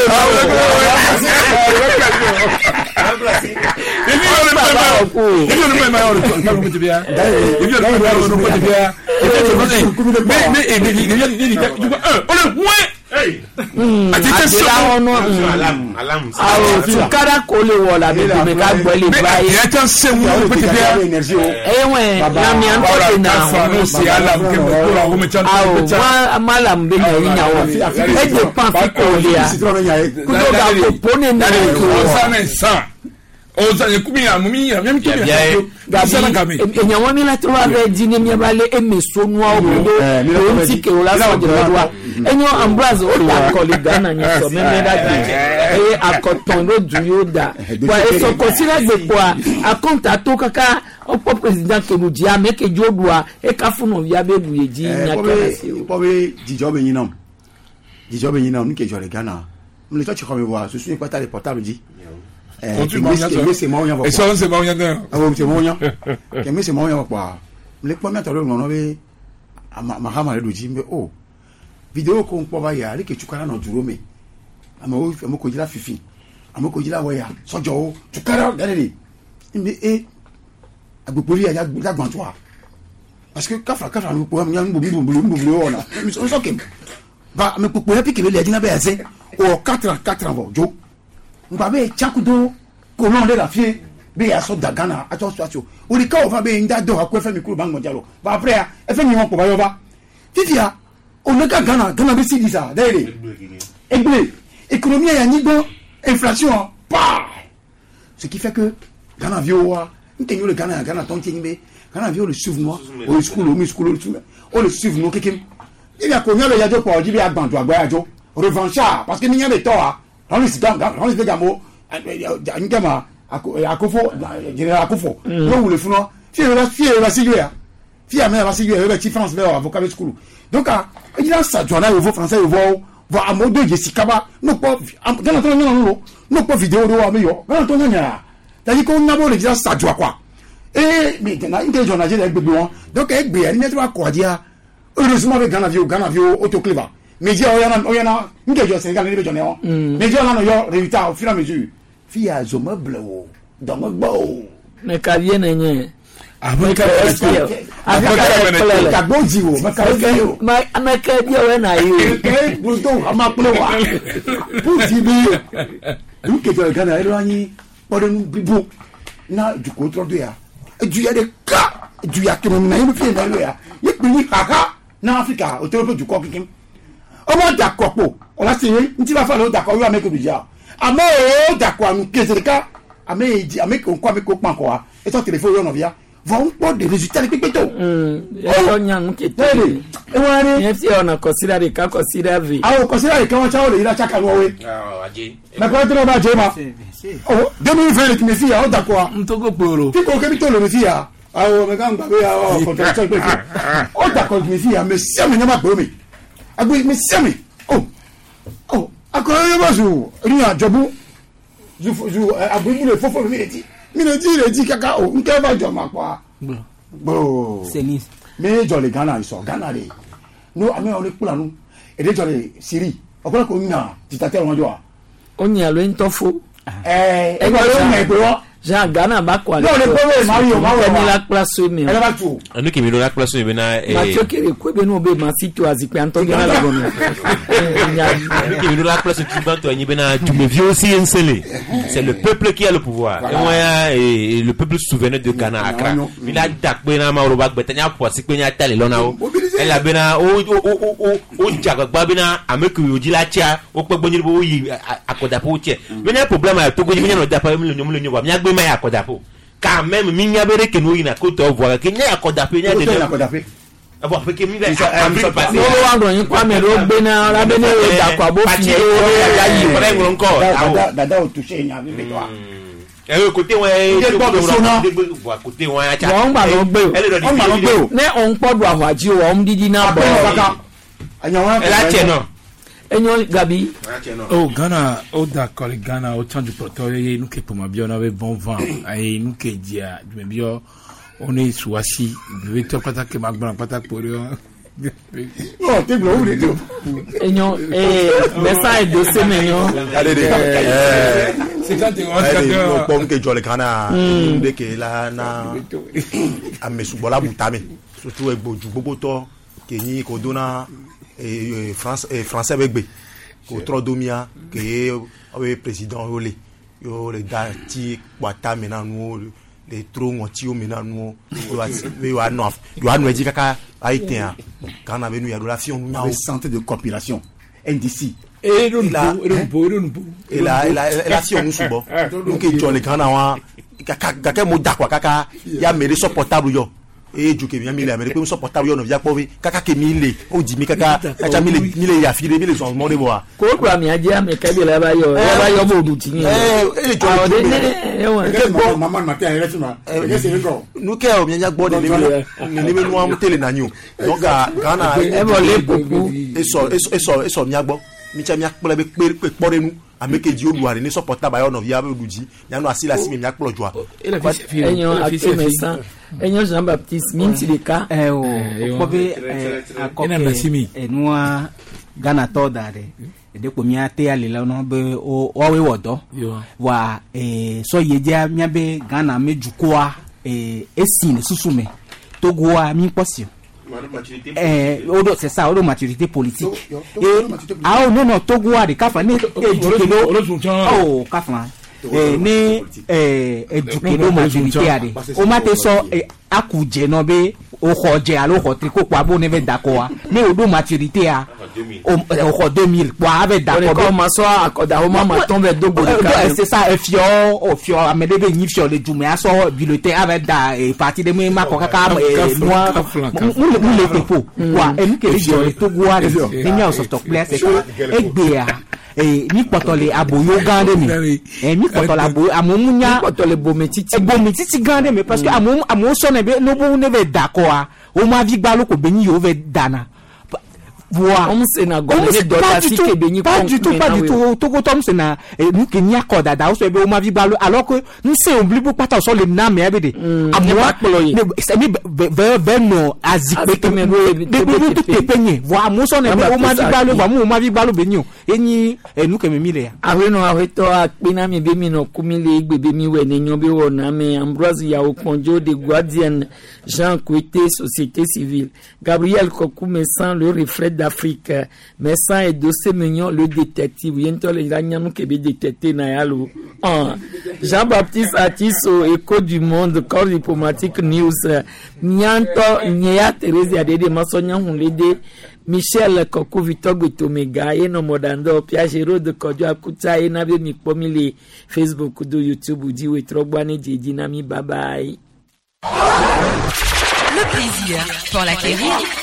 tukara kole wala be me ka gbele bayi se mu petit bien na mi an ko na mo si alam ke mo ko ho me chan wa malam be ni nyawo e de pan fi ko le ya ku do ga ko pone na ko sa men sa oza yekumia mumia même qui gasana kame enyawo mi la troa be dine mi bale emeso nu a obodo o ti ke o la so de wa enyo ambraze o la ko le gana ni so me me da di akoton no du yoda wa e so consider gbe po akonta to kaka o po president ke nu dia me ke jodua e ka funu ya be buye ji nya ke si po be dijobe yin nam ni ke jore Ghana me le to ko me wa so su ni pata le portable di c'est bon quoi les premiers temps on avait mahama le doji mais oh vidéo ko npo ba ya ke chukara no duro me amoko jira fifi amoko jira waya sojo chukara dale ni agbopori ya gban to parce que kafra no po am yan bu ona on so kem ba me popo happy ke le ajina be ase o 4 ans jo mbabe chakudo ko non de la fie be ya so dagana acho o ri ka o fa be nda do akwa fa mi kuro bango jalo ba après e fe mi won ko ba yo ba fifia o ne ka Ghana be si disa dele egbe économie ya ni go inflation pa ce qui fait que Ghana vio n'tenyo le Ghana ton tiengbe Ghana vio le suivre au school au le suivre no kekem il y a combien le yajo pour dire agban to agba yajo revanchard parce que ni ya le toa on les gamo ngama akofo général akofo no ou le funo fier mais va signer avec ti France vers avocat de school donc il a ça journal au français au va à mode Jessica ba no pas dans ton no pas vidéo do ameyo dans ton nya c'est-à-dire qu'on n'a pas l'exercice ça joie quoi et maintenant une journal j'ai avec bon donc avec bien il mettra quoi dire heureusement avec Ghana Vio autoclava mais dia oyana nke jo Sénégal ni be jo ne o mais dia na yo résultat au fur et à mesure fia zo meuble dans mo bo mais ka bien nenye Amaka dia we na yi buto amaplo wa puti bi nke jo Ghana ero anyi podenu bibo na du contrôle de ya du ya de ka du ya ke na yi fi na lo ya yi pini kaka na Africa o te du ko kikim o mo d'accord po o la se nti ba fa lo d'accord yo ameko bi ja amo o d'accord am kezeka ameko ko ameko pan ko wa e to téléphone yo no via vont pas des résultats les pépéto o nyang kete e wari e fi ona consider ka consider vi ah o consider ka wa chawo le ira chaka no we aje na ko tro ba jema o 2020 ki me fi o d'accord mtoko poro ti ko ke bi to le me fi ya awo me kan gba be ya o contract pe o d'accord ki me fi ya me se me nyama gbo me agbe me se me oh akoro ba zu ri ajobu zu agbe mi le fofo mi le ti kaka o nke ba jo ma pa bo senis me jo le Ghana iso Ghana le no ame o le pula nu e de jo le Siri okola ko nya titatel won jo a onya lo ntofo e ko lo me pe wo Jean Ghana ba kwa no le pe Mario ni la place mi ele ba tu anu ki mi lo la place mi na ma chokere ko be no be ma situ azikpe anto Ghana la gomi anu ki mi lo la place tu banto anyi be na tu me vieux aussi ensele c'est le peuple qui a le pouvoir et le peuple souverain de Ghana Accra mi la dak be na ma ro ba gbeta nya po si pe nya tale lona o ela be na o jagba be na ameku oji la chia o pe gbonyi bo yi akoda po che be na problem a to go mi no da pa mi lo nyo ba mi agbe ma akoda po quand même mi nya bere ke no yi na ko to voir ke nya akoda pe nya de avoir fait que mi va passer no wa ro yin kwa me ro gbe na ra be ne da kwa bo fi ya yi pare ngo encore dada o toucher nya bi to côté côté wọ́n gbà lọ gbé o ní òun pọ̀dù àwàjí o òun dídí náà bọ̀ ẹ̀lájẹ̀ náà ẹ̀yàn Gabi. Oh Ghana o d'accord Ghana o change protocole ye nous que pour ma bien on avait bon vent et nous que dia mais bien on est souci de toi pas que ma grand pas pour non t'es gros les deux ẹ̀yàn message de semaine allez c'est quand tu on pon que jole Ghana de que la na amesubola butame surtout egboju gbogbo to kenyi ko dona français begbe ko tro domia que o président olé yo le dati kwata menanu les trop ngoti o menanu yo anu eji kaka aitea Ghana benu ya relation na centre de compilation NDC et la si on subo donc jole Ghana wa kaka mo dakwa kaka ya mere supportable yo e juke mi amile mere pe supportable yo no via povi kaka ke mi le o di mi kaka acha mi le ya fi le so mo de bo ko ko mi aje am ke bi la ba yo bo du ti ni e jole maman ma te re tuma e se ngo nu ke o mi nya gbo de ni mi nu am tele na ni o donc Ghana e bo le poku eso mi agbo mi cha mi akpole be pe porenu ameke di oluare ni supportable yo no via be oduji nya no asila si mi akpolo joa enyo akimesa enyo Jean Baptiste minti de ka o pobe akoke enua Ghana to dare de ko mi ate ale la no be o we wodo wa so yeja mi be Ghana mejukoa esine susume togoa mi posio c'est ça, maturité politique. Non, Togo a des cafés, oh, café. Ni maturité a des. Au matin, so, akuje no be au rodé à l'eau tricot quoi bon ne d'accord mais au dos maturité à au 2000 quoi avec d'accord comme ça accorda au moment tombe dogo c'est ça fio à me debe ni fio le dumé so bulletin avec da parti de moi ko kaka moi le pepo quoi et nous que les to goa les nya so stock place c'est que egbea ni potole aboyo gande mi ni potole aboyo amomunya potole bometiti gande mi parce que amo so ne be no bo ne be d'accord o ma vi gbalo ko beni yo ve dana voilà on se na gole dola si ke beni pas du tout Togo tom se na nous que ni accorda da o so be o ma vi gbalo alors que nous c'est oublie pour pas so le na me abede amwa c'est mi no azikpe ke me de penye voilà mo so ne be o ma vi gbalo ba mo ma vi gbalo beni o eni nous que me mi le ya aweno aweto akpina mi be mi no kumile igbe mi we ne nyon be wo na me Ambroise ya Okonjo de Guardian Jean Kouete société civile Gabriel Kokume sans le reflet d'Afrique mais sans et dossier mignon le détective bientôt les gagnants que be détecter na yalo Jean-Baptiste Atiso Écho du Monde corps diplomatique news Nyanto Nya Thérèse Adede Masonya Hunlede Michel Koku Victor Gotomega et no modando Piagero de Kodio Akuta et nabe mi pomile Facebook do YouTube di we trogbane di nami bye bye. Le plaisir pour l'acquérir